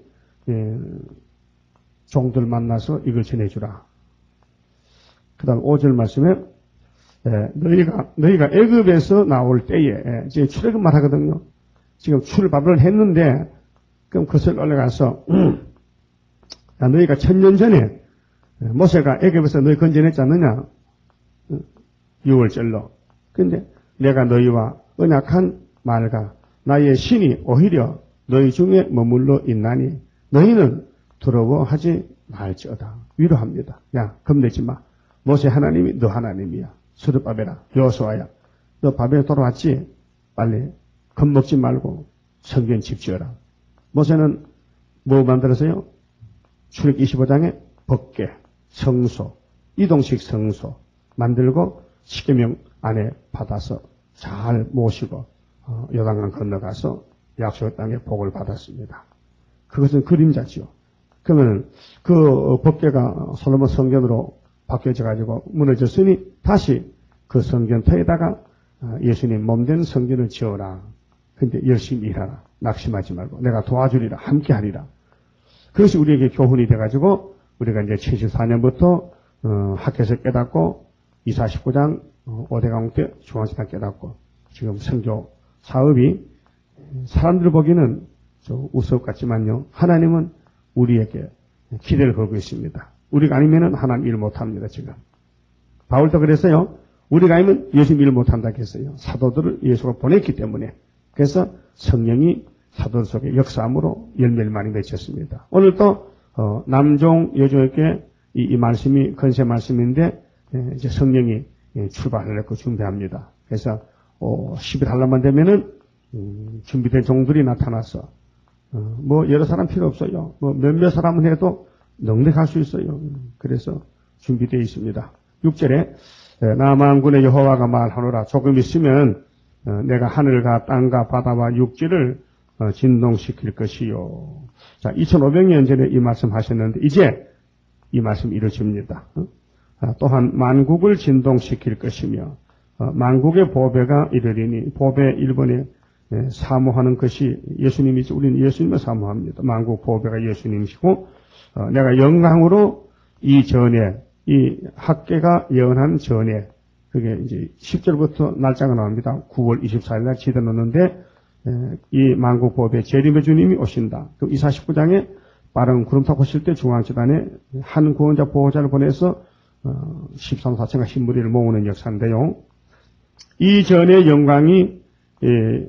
종들 만나서 이걸 전해주라. 그 다음 오 절 말씀에 너희가 너희가 애굽에서 나올 때에 이제 출애굽 말하거든요. 지금 출애굽을 했는데 그럼 그것을 올라가서 야, 너희가 천년 전에 모세가 애굽에서 너희 건져냈지 않느냐? 유월절로. 근데 내가 너희와 언약한 말과 나의 신이 오히려 너희 중에 머물러 있나니 너희는 두려워하지 말지어다. 위로합니다. 야, 겁내지 마. 모세 하나님이 너 하나님이야. 스룹바벨아, 여호수아야. 너 바벨에 돌아왔지? 빨리 겁먹지 말고 성전 집 지어라. 모세는 뭐 만들었어요? 출애굽 이십오 장에 법궤, 성소, 이동식 성소, 만들고 십계명 안에 받아서 잘 모시고 어, 요단강 건너가서 약속의 땅에 복을 받았습니다. 그것은 그림자지요. 그러면 그 법궤가 솔로몬 성전으로 바뀌어져 가지고 무너졌으니 다시 그 성전터에다가 예수님 몸된 성전을 지어라. 근데 열심히 일하라. 낙심하지 말고 내가 도와주리라. 함께하리라. 그것이 우리에게 교훈이 돼가지고 우리가 이제 칠십사 년부터 어, 학교에서 깨닫고 이사십구 장 어, 오대강국 때 중앙시당 깨닫고 지금 선교 사업이 사람들 보기에는 좀 우스업 같지만요. 하나님은 우리에게 기대를 걸고 있습니다. 우리가 아니면은 하나님 일 못합니다. 지금 바울도 그랬어요. 우리가 아니면 예수님 일 못한다 했어요. 사도들을 예수가 보냈기 때문에. 그래서 성령이 사도들 속에 역사함으로 열매를 많이 맺혔습니다. 오늘 또 어, 남종 여종에게 이, 이 말씀이 건세 말씀인데 예, 이제 성령이 예, 출발을 했고 준비합니다. 그래서 어, 십일 달러만 되면은 음, 준비된 종들이 나타나서 어, 뭐 여러 사람 필요 없어요. 뭐 몇몇 사람은 해도 넉넉할 수 있어요. 그래서 준비되어 있습니다. 육 절에 나 만군의 여호와가 말하노라. 조금 있으면 어, 내가 하늘과 땅과 바다와 육지를 어, 진동시킬 것이요. 자, 이천오백 년 전에 이 말씀 하셨는데 이제 이 말씀 이루어집니다. 어? 아, 또한 만국을 진동시킬 것이며 어, 만국의 보배가 이르리니 보배 일 번에 예, 사모하는 것이 예수님이죠. 우리는 예수님을 사모합니다. 만국 보배가 예수님이시고 어, 내가 영광으로 이 전에 이 학계가 예언한 전에 그게 이제 십 절부터 날짜가 나옵니다. 구월 이십사일 날 지대 놓는데 에, 이 만국 보배 재림의 주님이 오신다. 그 이사십구 장에 빠른 구름 타고 오실 때 중앙재단에 한 구원자 보호자를 보내서 어, 십삼 사천가 신무리를 모으는 역사인데요. 이 전의 영광이 예,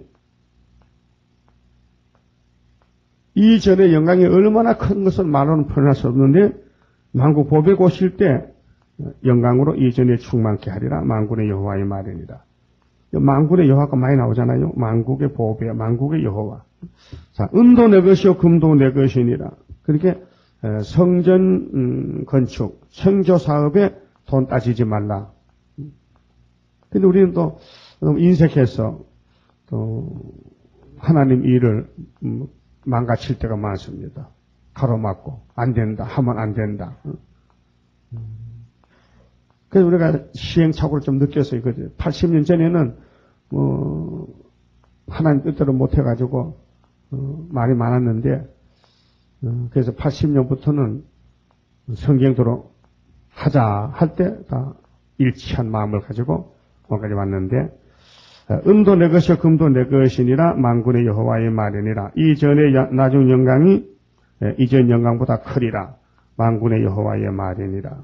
이 전의 영광이 얼마나 큰 것을 말로는 표현할 수 없는데 만국 보배가 오실 때 영광으로 이전에 충만케 하리라. 만군의 여호와의 말이니라. 만군의 여호와가 많이 나오잖아요. 만국의 보배, 만국의 여호와. 자, 은도 내 것이요 금도 내 것이니라. 그렇게 성전 건축, 성교 사업에 돈 따지지 말라. 근데 우리는 또 인색해서 또 하나님 일을 망가칠 때가 많습니다. 가로막고 안 된다 하면 안 된다. 그래서 우리가 시행착오를 좀 느꼈어요. 그죠? 팔십 년 전에는 뭐 하나님 뜻대로 못해가지고 어, 말이 많았는데 어, 그래서 팔십 년부터는 성경대로 하자 할 때 다 일치한 마음을 가지고 오늘까지 왔는데 은도 내 것이요 금도 내 것이니라. 만군의 여호와의 말이니라. 이전의 나중 영광이 이전 영광보다 크리라. 만군의 여호와의 말이니라.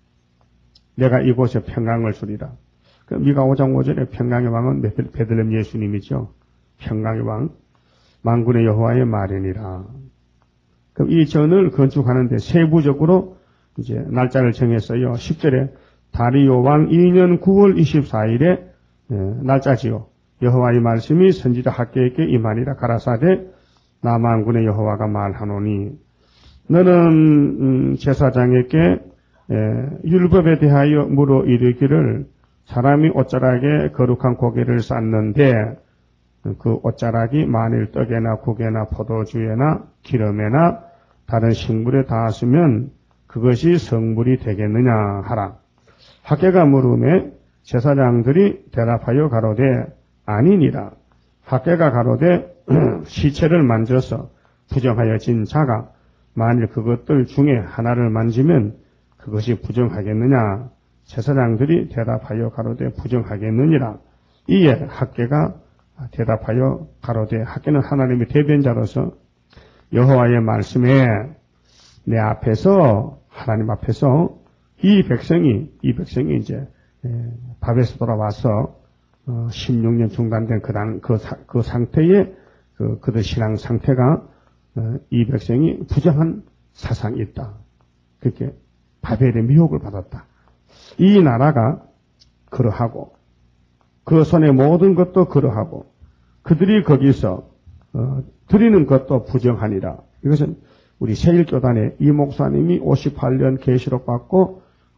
내가 이곳에 평강을 주리라. 그 미가 오 장 오 절에 평강의 왕은 베들레헴 예수님이죠. 평강의 왕, 만군의 여호와의 말이니라. 그럼 이 전을 건축하는데 세부적으로 이제 날짜를 정했어요. 십 절에 다리오 왕 이 년 구월 이십사일에 예, 날짜지요. 여호와의 말씀이 선지자 학계에게 임하니라. 가라사대 나 만군의 여호와가 말하노니 너는 음, 제사장에게 예, 율법에 대하여 물어 이르기를 사람이 옷자락에 거룩한 고기를 쌓는데 그 옷자락이 만일 떡에나 국에나 포도주에나 기름에나 다른 식물에 닿았으면 그것이 성물이 되겠느냐 하라. 학계가 물음에 제사장들이 대답하여 가로되 아니니라. 학계가 가로되 시체를 만져서 부정하여진 자가 만일 그것들 중에 하나를 만지면 그것이 부정하겠느냐. 제사장들이 대답하여 가로되 부정하겠느니라. 이에 학계가 대답하여 가로되 학계는 하나님의 대변자로서 여호와의 말씀에 내 앞에서 하나님 앞에서 이 백성이 이 백성이 이제 밥에서 돌아와서 십육 년 중단된 그, 당, 그, 사, 그 상태에 그, 그들 신앙 상태가 이 백성이 부정한 사상이 있다. 그렇게 바벨의 미혹을 받았다. 이 나라가 그러하고 그 손의 모든 것도 그러하고 그들이 거기서 어, 드리는 것도 부정하니라. 이것은 우리 세일교단의 이 목사님이 오십팔 년 계시록 받고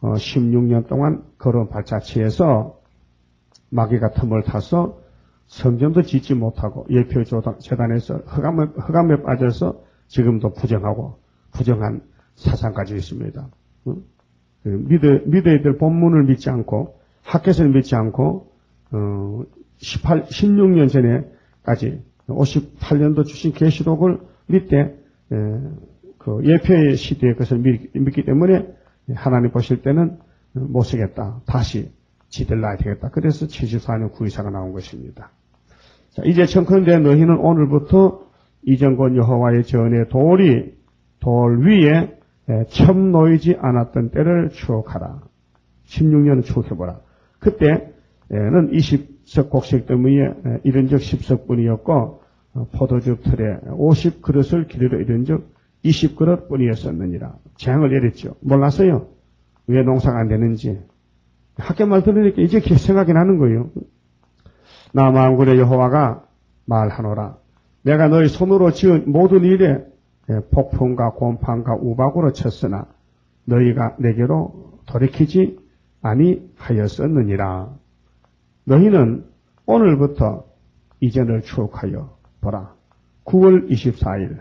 어, 십육 년 동안 걸어온 발자취에서 마귀가 틈을 타서 성전도 짓지 못하고 예표재단에서 흑암에, 흑암에 빠져서 지금도 부정하고 부정한 사상까지 있습니다. 어? 미드, 미드애들 본문을 믿지 않고 학교에서는 믿지 않고 어, 십팔, 십육 년 전에까지 오십팔 년도 주신 계시록을 믿되 에, 그 예표의 시대에 그것을 믿, 믿기 때문에 하나님 보실 때는 못 쓰겠다. 다시 지들 놔야 되겠다. 그래서 칠십사 년 구의사가 나온 것입니다. 자, 이제 청컨대 너희는 오늘부터 이전권 여호와의 전의 돌이 돌 위에 첨 놓이지 않았던 때를 추억하라. 십육 년을 추억해보라. 그때는 이십 석 곡식 더미에 이른 적 십 석뿐이었고 포도즙 틀에 오십 그릇을 기르러 이른 적 이십 그릇 뿐이었었느니라. 재앙을 내렸죠. 몰랐어요. 왜 농사가 안 되는지. 학교 말 들으니까 이제 생각이 나는 거예요. 나 만군의 여호와가 말하노라. 내가 너희 손으로 지은 모든 일에 폭풍과 곰팡과 우박으로 쳤으나 너희가 내게로 돌이키지 아니하였었느니라. 너희는 오늘부터 이전을 추억하여 보라. 구월 이십사일.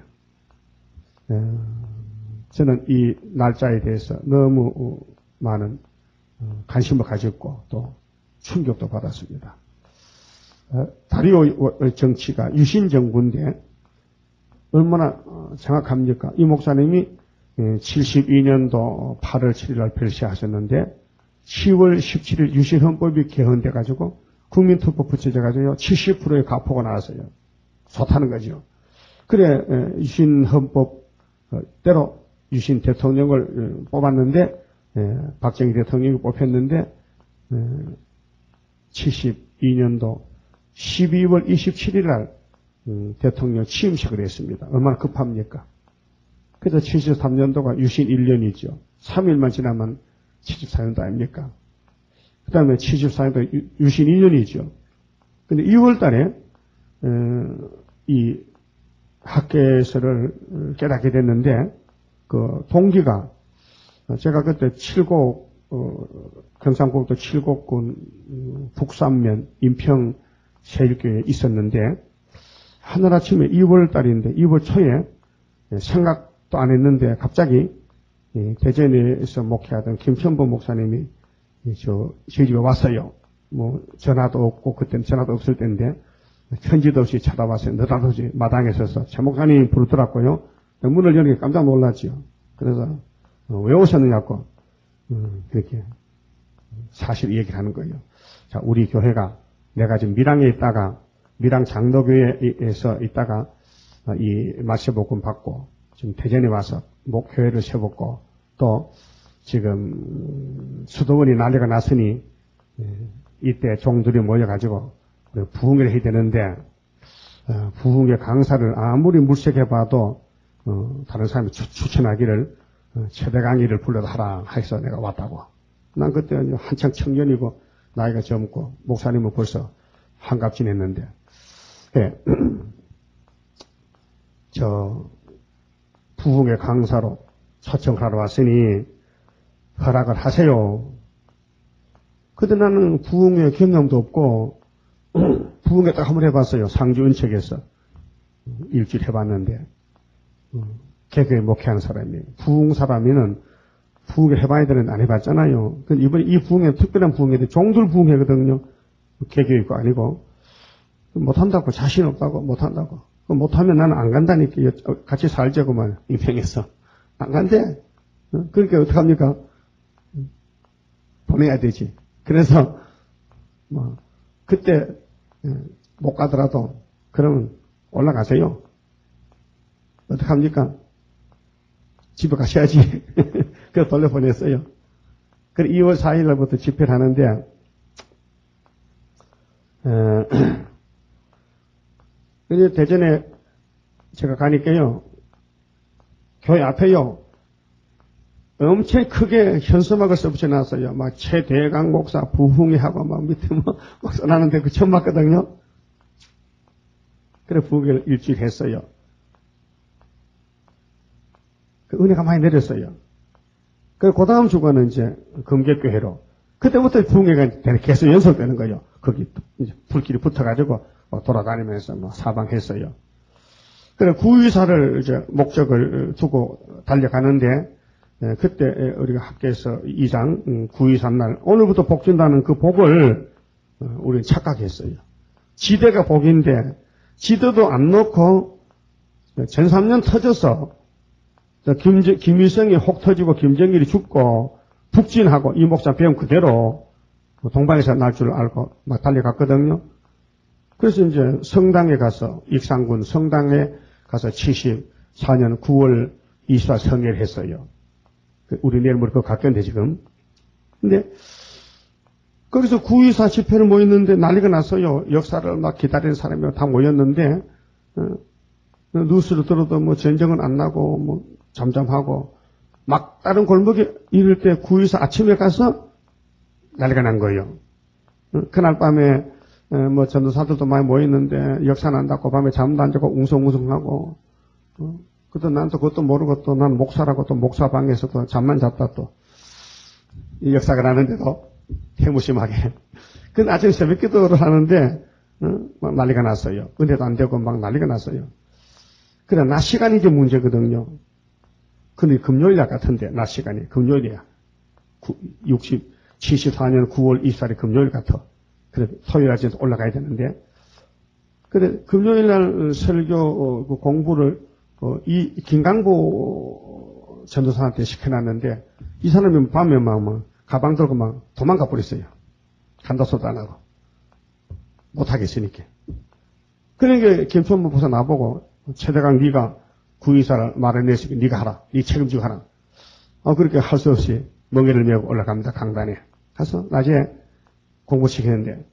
저는 이 날짜에 대해서 너무 많은 관심을 가졌고 또 충격도 받았습니다. 다리오 정치가 유신 정부인데 얼마나 정확합니까? 이 목사님이 칠십이 년도 팔월 칠일날 별세하셨는데 시월 십칠일 유신헌법이 개헌돼 가지고 국민투표 붙여져 가지고 칠십 퍼센트의 가포가 나왔어요. 좋다는 거죠. 그래 유신헌법대로 유신 대통령을 뽑았는데 박정희 대통령이 뽑혔는데 칠십이 년도 십이월 이십칠일날 대통령 취임식을 했습니다. 얼마나 급합니까? 그래서 칠십삼 년도가 유신 일 년이죠. 삼 일만 지나면 칠십사 년도 아닙니까? 그 다음에 칠십사 년도 유신 이 년이죠. 근데 이월 달에, 이 학계서를 깨닫게 됐는데, 그 동기가, 제가 그때 칠곡, 어, 경상북도 칠곡군 북산면 인평 세일교회에 있었는데, 하늘아침에 이월 달인데, 이월 초에 생각도 안 했는데, 갑자기 대전에서 목회하던 김천보 목사님이 저, 저희 집에 왔어요. 뭐, 전화도 없고, 그때는 전화도 없을 때인데, 편지도 없이 찾아왔어요. 느닷없이 마당에 서서. 제 목사님이 부르더라고요. 문을 여니까 깜짝 놀랐죠. 그래서, 어, 왜 오셨느냐고, 음, 그렇게 사실 얘기를 하는 거예요. 자, 우리 교회가 내가 지금 밀양에 있다가, 밀양 장로교회에서 있다가, 이 마세복음 받고, 지금 대전에 와서 목교회를 세웠고, 또, 지금 수도원이 난리가 났으니 이때 종들이 모여가지고 부흥회를 해야 되는데 부흥회 강사를 아무리 물색해봐도 다른 사람이 추천하기를 최대 강의를 불러도 하라 해서 내가 왔다고. 난 그때 한창 청년이고 나이가 젊고 목사님은 벌써 한갑 지냈는데 네. 저 부흥회 강사로 초청하러 왔으니 허락을 하세요. 그때 나는 부흥회 경험도 없고 부흥회 딱 한번 해봤어요. 상주 은척에서 일주일 해봤는데 개교에 목회하는 사람이 부흥 사람이는 부흥회 해봐야 되는데 안 해봤잖아요. 이번에 이 부흥회 특별한 부흥회인데 종들 부흥회거든요. 개교 있고 아니고 못한다고 자신 없다고 못한다고 못하면 나는 안 간다니까 같이 살자고만 인평에서 안 간대. 그러니까 어떡합니까? 보내야 되지. 그래서 뭐 그때 못 가더라도 그러면 올라가세요. 어떡합니까? 집에 가셔야지. 그래서 돌려보냈어요. 그래 이월 사일날부터 집회를 하는데 에, 대전에 제가 가니까요. 교회 앞에요. 엄청 크게 현수막을 써붙여놨어요. 막 최대강 목사 부흥회하고 막 밑에 뭐 막 써놨는데 그 처음 봤거든요. 그래 부흥회를 일주일 했어요. 그 은혜가 많이 내렸어요. 그 다음 주간은 이제 금객교회로. 그때부터 부흥회가 계속 연속되는 거예요. 거기 이제 불길이 붙어가지고 돌아다니면서 뭐 사방했어요. 그래 구의사를 이제 목적을 두고 달려가는데 그때 우리가 학교에서 이 장 구의사 날 오늘부터 복 준다는 그 복을 우리는 착각했어요. 지대가 복인데 지대도 안 놓고 전삼 년 터져서 김, 김일성이 혹 터지고 김정일이 죽고 북진하고 이 목사 배움 그대로 동방에서 날 줄 알고 막 달려갔거든요. 그래서 이제 성당에 가서 익산군 성당에 가서 칠십사 년 구월 이십사 성회를 했어요. 우리 내일 모레 그거 갔겠는데 지금. 근데 거기서 구이사 집회를 모였는데 난리가 났어요. 역사를 막 기다리는 사람이 다 모였는데 어, 뉴스를 들어도 뭐 전쟁은 안 나고 뭐 잠잠하고 막 다른 골목에 이럴 때 구이사 아침에 가서 난리가 난 거예요. 어, 그날 밤에 어, 뭐 전도사들도 많이 모였는데 역사 난다고 밤에 잠도 안 자고 웅성웅성하고 어, 그때 난 또 그것도 모르고 또 난 목사라고 또 목사방에서 또 잠만 잤다 또 이 역사가 나는데도 해무심하게. 근데 아침 새벽 기도를 하는데 어, 막 난리가 났어요. 은혜도 안 되고 막 난리가 났어요. 그래 낮 시간이 이제 문제거든요. 근데 금요일날 같은데 낮 시간이 금요일이야. 육십, 칠십사 년 구월 이십사일 금요일 같아. 그래 토요일 아침에 올라가야 되는데 그래 금요일날 설교 그 공부를 어, 이 김강보 전도사한테 시켜놨는데 이 사람이 밤에 막, 막 가방 들고 막 도망가 버렸어요. 간다 소도 안 하고 못하겠으니까. 그러니까 김천무 보사 나보고 최대강 네가 구의사를 말해냈으니까 네가 하라. 네 책임지고 하라. 어, 그렇게 할 수 없이 멍에를 메고 올라갑니다. 강단에 가서 낮에 공부시키는데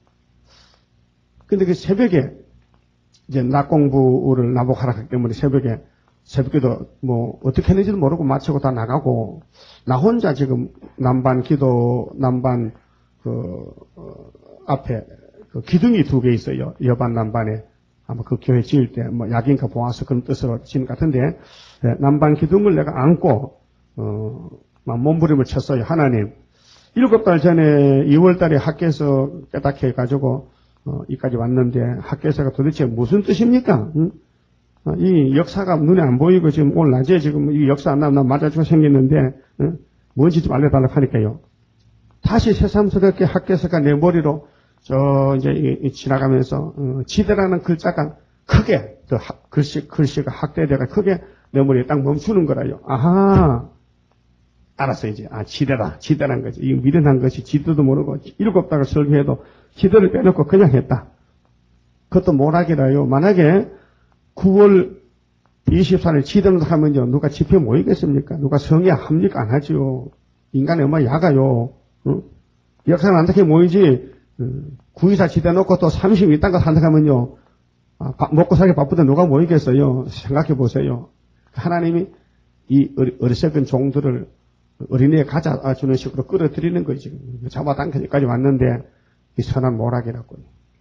근데 그 새벽에 이제 낮 공부를 나보고 하라 하기 때문에 새벽에 새벽에도 뭐 어떻게 했는지도 모르고 마치고 다 나가고 나 혼자 지금 남반 기도 남반 그 어, 앞에 그 기둥이 두 개 있어요. 여반 남반에 아마 그 교회 지을 때 뭐 약인가 보아서 그런 뜻으로 지은 것 같은데 네, 남반 기둥을 내가 안고 어, 막 몸부림을 쳤어요. 하나님 일곱 달 전에 이월 달에 학교에서 깨닫게 해가지고 어, 이까지 왔는데 학교에서가 도대체 무슨 뜻입니까? 응? 어, 이 역사가 눈에 안 보이고 지금 오늘 낮에 지금 이 역사 안 나면 나 맞아주고 생겼는데 응? 뭔지 좀 알려달라고 하니까요. 다시 새삼스럽게 학교에서가 내 머리로 저 이제 이, 이 지나가면서 어, 지대라는 글자가 크게 그 글씨 글씨가 학대대가 크게 내 머리에 딱 멈추는 거라요. 아하. 알았어 이제 아 지대다 지대란 거지. 이 미련한 것이 지도도 모르고 일곱 달을 설교해도 지도를 빼놓고 그냥 했다. 그것도 모락이라요. 만약에 구월 이십사일 지도를 하면요 누가 집회 모이겠습니까? 누가 성에 합니까? 안 하지요. 인간이 얼마나 야가요. 어? 역사는 어떻게 모이지? 어, 구이사 지대 놓고 또 삼십 이딴 거 한다 하면요 아, 바, 먹고 살기 바쁘다 누가 모이겠어요? 생각해 보세요. 하나님이 이 어리석은 종들을 어린이에 가져주는 식으로 끌어들이는 거지. 지금 잡아당기기까지 왔는데 이 선한 모락이라고요.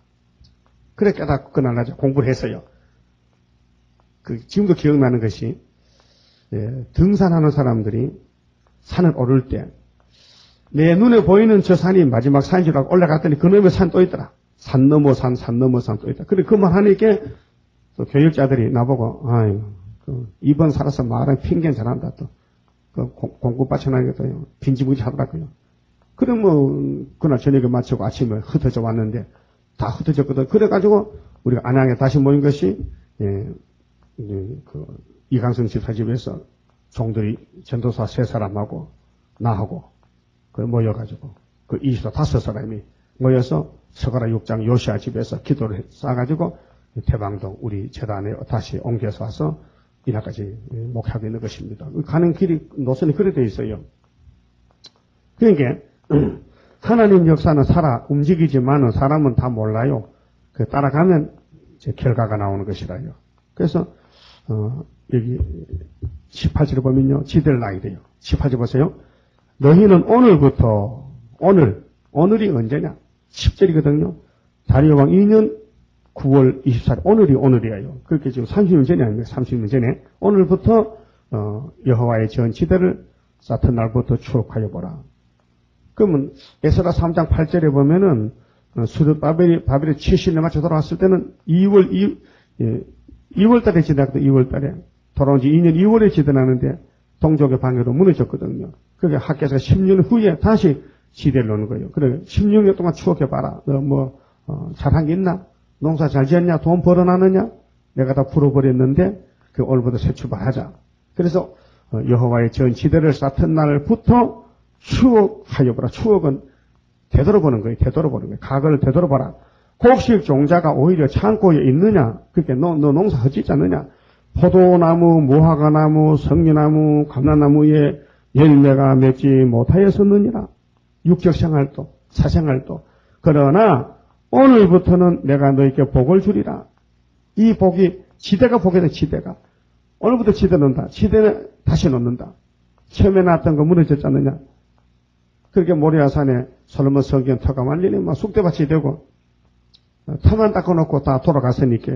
그래 깨닫고 그날 낮에 공부를 했어요. 그 지금도 기억나는 것이 예, 등산하는 사람들이 산을 오를 때 내 눈에 보이는 저 산이 마지막 산인 줄 알고 올라갔더니 그놈의 산 또 있더라. 산 넘어 산, 산 넘어 산 또 있다. 그래 그 말 하니까 또 교육자들이 나보고 아유 그 이번 살아서 말은 핑계는 잘한다 또. 그 공부 빠쳐나니까 빈지부지 하더라고요. 그럼 뭐 그날 저녁에 마치고 아침에 흩어져 왔는데 다 흩어졌거든. 그래가지고 우리가 안양에 다시 모인 것이 예, 그 이강성 집사집에서 종들이 전도사 세 사람하고 나하고 그 모여가지고 그 이십오 사람이 모여서 서가라 육 장 요시아 집에서 기도를 쌓아가지고 대방동 우리 재단에 다시 옮겨서 와서 이날까지 목회하고 있는 것입니다. 가는 길이 노선이 그래 되어 있어요. 그러니까 하나님 역사는 살아 움직이지만 사람은 다 몰라요. 그 따라가면 이제 결과가 나오는 것이라요. 그래서 어, 여기 십팔 절에 보면요. 지대를 나게 돼요. 십팔 절 보세요. 너희는 오늘부터 오늘 오늘이 언제냐? 십 절이거든요. 다리오 왕 이 년 구월 이십사일 오늘이 오늘이에요. 그렇게 지금 삼십 년 전이 아닙니까? 삼십 년 전에 오늘부터 어, 여호와의 전 지대를 쌓던 날부터 추억하여 보라. 그러면 에스라 삼 장 팔 절에 보면은 수르바벨이 바벨이 칠십 년 맞춰 돌아왔을 때는 이월 이, 예, 이월 달에 지나갔던 이월 달에 돌아온 지 이 년 이월에 지나는데 동족의 방해로 무너졌거든요. 그게 학교에서 십 년 후에 다시 지대를 놓는 거예요. 그래 십육 년 동안 추억해봐라. 너 뭐 어, 잘한 게 있나? 농사 잘 지었냐? 돈 벌어놨느냐? 내가 다 풀어버렸는데 그 오늘부터 새 출발하자. 그래서 어, 여호와의 전 지대를 쌓던 날부터 추억하여 보라. 추억은 되돌아보는 거예요. 되돌아보는 거예요. 과거를 되돌아보라. 곡식 종자가 오히려 창고에 있느냐? 그렇게 너, 너 농사 헛짓지 않느냐? 포도나무, 무화과나무, 석류나무, 감람나무에 열매가 맺지 못하였었느니라. 육적 생활도, 사생활도. 그러나 오늘부터는 내가 너에게 복을 주리라. 이 복이 지대가 복이다. 지대가. 오늘부터 지대 넣는다. 지대는 다시 넣는다. 처음에 놨던 거 무너졌지 않느냐? 그렇게 모리아산에 솔로몬 성경 터가 말리니 막 쑥대밭이 되고 터만 닦아놓고 다 돌아갔으니까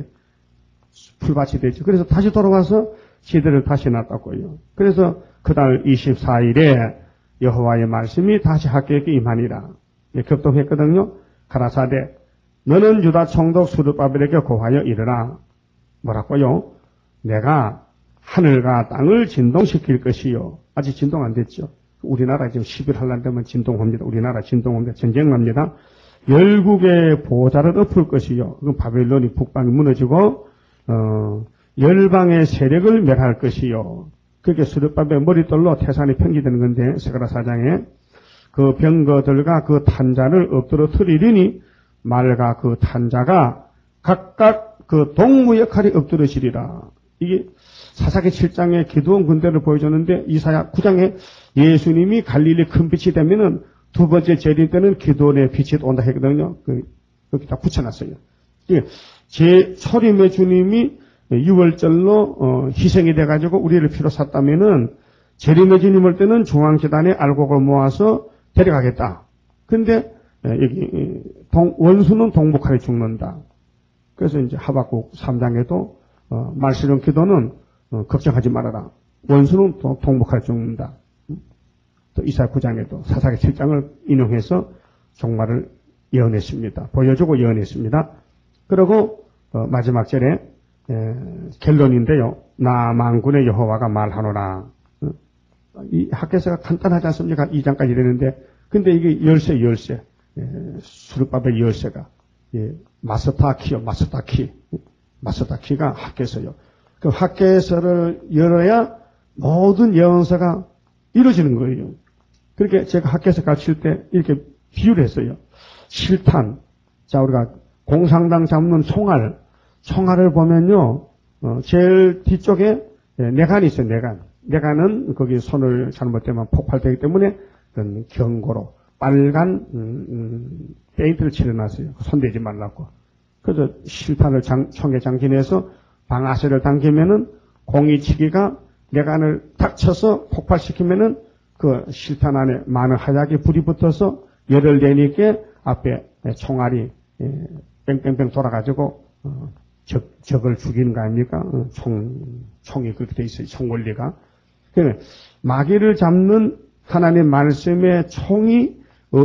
풀밭이 되죠. 그래서 다시 돌아와서 지대를 다시 놨다고요. 그래서 그달 이십사 일에 여호와의 말씀이 다시 학교에게 임하니라. 예, 격동했거든요. 가라사대 너는 유다 총독 수르바벨에게 고하여 이르라. 뭐라고요? 내가 하늘과 땅을 진동시킬 것이요. 아직 진동 안 됐죠. 우리나라 지금 십일 할란 되면 진동합니다. 우리나라 진동합니다. 전쟁합니다. 열국의 보좌를 엎을 것이요. 그건 바벨론이 북방이 무너지고 어, 열방의 세력을 멸할 것이요. 그게 수르바벨 머릿돌로 태산이 평지되는 건데 스가랴 사 장에 그 병거들과 그 탄자를 엎드려 트리리니 말과 그 탄자가 각각 그 동무 역할이 엎드러지리라. 이게 사사기 칠 장에 기드온 군대를 보여줬는데 이사야 구 장에 예수님이 갈릴리 큰 빛이 되면은 두 번째 재림 때는 기드온의 빛이 온다 했거든요. 그, 여기다 붙여놨어요. 제 초림의 주님이 유월절로 어, 희생이 돼가지고 우리를 피로 샀다면은 재림의 주님 올 때는 중앙재단에 알곡을 모아서 데려가겠다. 근데 여기 동, 원수는 동북하에 죽는다. 그래서 이제 하박국 삼 장에도 어, 말씀은 기도는 어, 걱정하지 말아라. 원수는 동북하에 죽는다. 또 이사야 구 장에도 사사기 칠 장을 인용해서 종말을 예언했습니다. 보여주고 예언했습니다. 그리고 어, 마지막 절에 에, 결론인데요. 나 만군의 여호와가 말하노라. 어, 이 학계서가 간단하지 않습니까? 이 장까지 되는데 근데 이게 열쇠 열쇠 수르바벨 열쇠가 예, 마스터키요 마스터키 마스터키가 학계서요. 그 학계서를 열어야 모든 예언서가 이루어지는 거예요. 그렇게 제가 학계서 가르칠 때 이렇게 비유를 했어요. 실탄. 자, 우리가 공상당 잡는 총알. 총알을 보면요, 어, 제일 뒤쪽에 예, 내관이 있어요, 내관. 내관은 거기 손을 잘못되면 폭발되기 때문에 그런 경고로 빨간, 음, 음, 페인트를 칠해놨어요. 손대지 말라고. 그래서 실탄을 장, 총에 장진해서 방아쇠를 당기면은 공이치기가 내관을 탁 쳐서 폭발시키면은 그 실탄 안에 많은 하얗게 불이 붙어서 열을 내니까 앞에 총알이 뺑뺑뺑 돌아가지고 적, 적을 죽이는 거 아닙니까? 총, 총이 그렇게 돼 있어요. 총 원리가. 그러면 마귀를 잡는 하나님의 말씀의 총이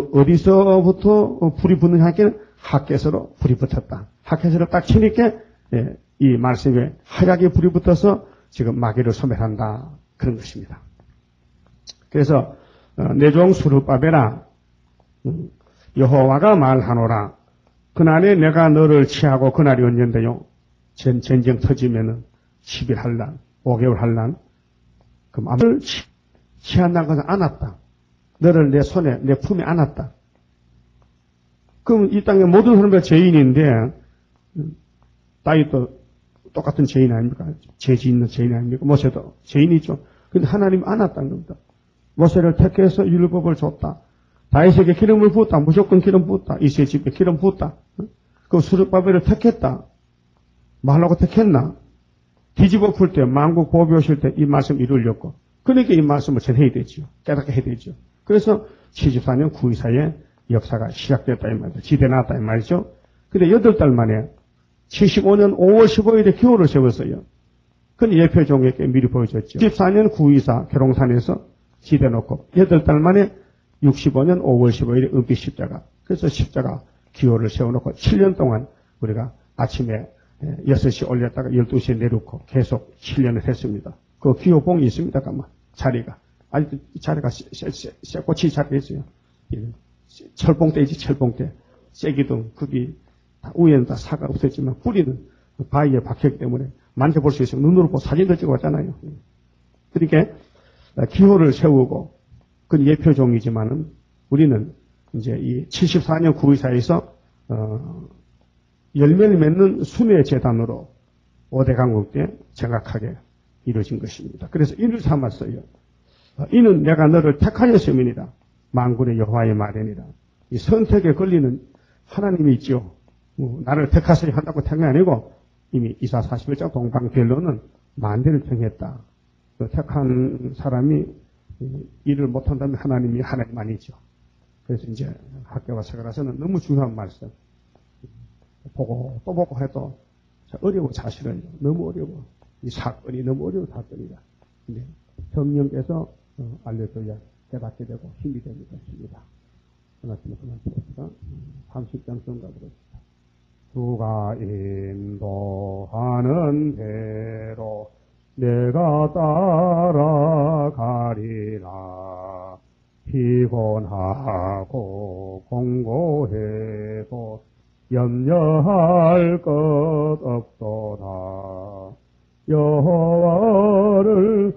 어디서부터 불이 붙느냐 하기는 학개서로 불이 붙었다. 학개서를 딱 치니까 이 말씀에 하얗게 불이 붙어서 지금 마귀를 소멸한다. 그런 것입니다. 그래서 내 종 수르바벨아 여호와가 말하노라. 그날에 내가 너를 취하고 그날이 언젠데요. 전, 전쟁 터지면은 십일 할란, 오 개월 할란. 그럼 너를 취한다는 것은 안았다. 너를 내 손에, 내 품에 안았다. 그럼 이 땅의 모든 사람들 죄인인데 다윗도 똑같은 죄인 아닙니까? 죄지 있는 죄인 아닙니까? 모세도 죄인이죠. 근데 하나님 안았다는 겁니다. 모세를 택해서 율법을 줬다. 다윗에게 기름을 부었다. 무조건 기름 부었다. 이스라엘 집에 기름 부었다. 그럼 수르바벨을 택했다. 뭐 하려고 택했나? 뒤집어 풀 때, 만국 보비 오실 때 이 말씀 이루려고. 그러니까 이 말씀을 전해야 되죠. 깨닫게 해야 되죠. 그래서 칠십사 년 구이사에 역사가 시작됐다 이 말이죠. 지대 났다 이 말이죠. 근데 여덟 달 만에 칠십오 년 오월 십오일에 기호를 세웠어요. 그건 예표종에게 미리 보여줬죠. 칠십사 년 구이사 계룡산에서 지대놓고 여덟 달 만에 육십오 년 오월 십오일에 은빛 십자가. 그래서 십자가 기호를 세워놓고 칠 년 동안 우리가 아침에 여섯 시 올렸다가 열두 시에 내려놓고 계속 칠 년을 했습니다. 그 기호봉이 있습니다. 가만 자리가. 아직도 자리가 쇠꼬치 자리가 있어요. 철봉대이지 철봉대. 쇠기둥 거기 위에는 다 사가 없었지만 뿌리는 바위에 박혔기 때문에 만져볼 수 있어요. 눈으로 보고 사진도 찍어왔잖아요. 그러니까 기호를 세우고 그건 예표종이지만은 우리는 이제 이 칠십사 년 구의사에서 어, 열매를 맺는 순회 재단으로 오 대 강국 때 정확하게 이루어진 것입니다. 그래서 이를 삼았어요. 어, 이는 내가 너를 택하였음이니라. 만군의 여호와의 말이니라. 이 선택에 걸리는 하나님이 있죠. 뭐, 나를 택하셔야 한다고 택한 게 아니고 이미 이사 사십일 장 동방변론은 만대를 택했다. 그 택한 사람이 일을 못한다면 하나님이 하나님 아니죠. 그래서 이제 학교와 세가라서는 너무 중요한 말씀. 보고 또 보고 해도 어려워 사실은 너무 어려워. 이 사건이 너무 어려운 사건이다. 근데 성령께서 알려줘야 깨닫게 되고 힘이 되는 것입니다. 하나씩 그만 봅시다. 삼십 장 좀 가보겠습니다. 주가 인도하는 대로 내가 따라가리라. 피곤하고 공고해도 염려할 것 없도다. 여호와를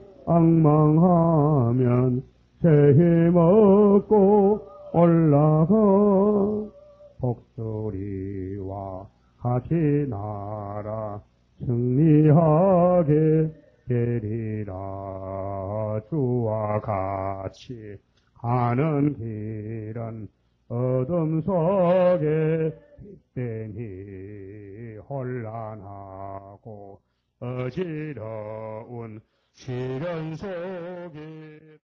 앙망하면 새 힘 얻고 올라가 복수리와 같이 나라 승리하게 되리라. 주와 같이 가는 길은 어둠 속에 빛되니 혼란하고 어지러운 시련 속에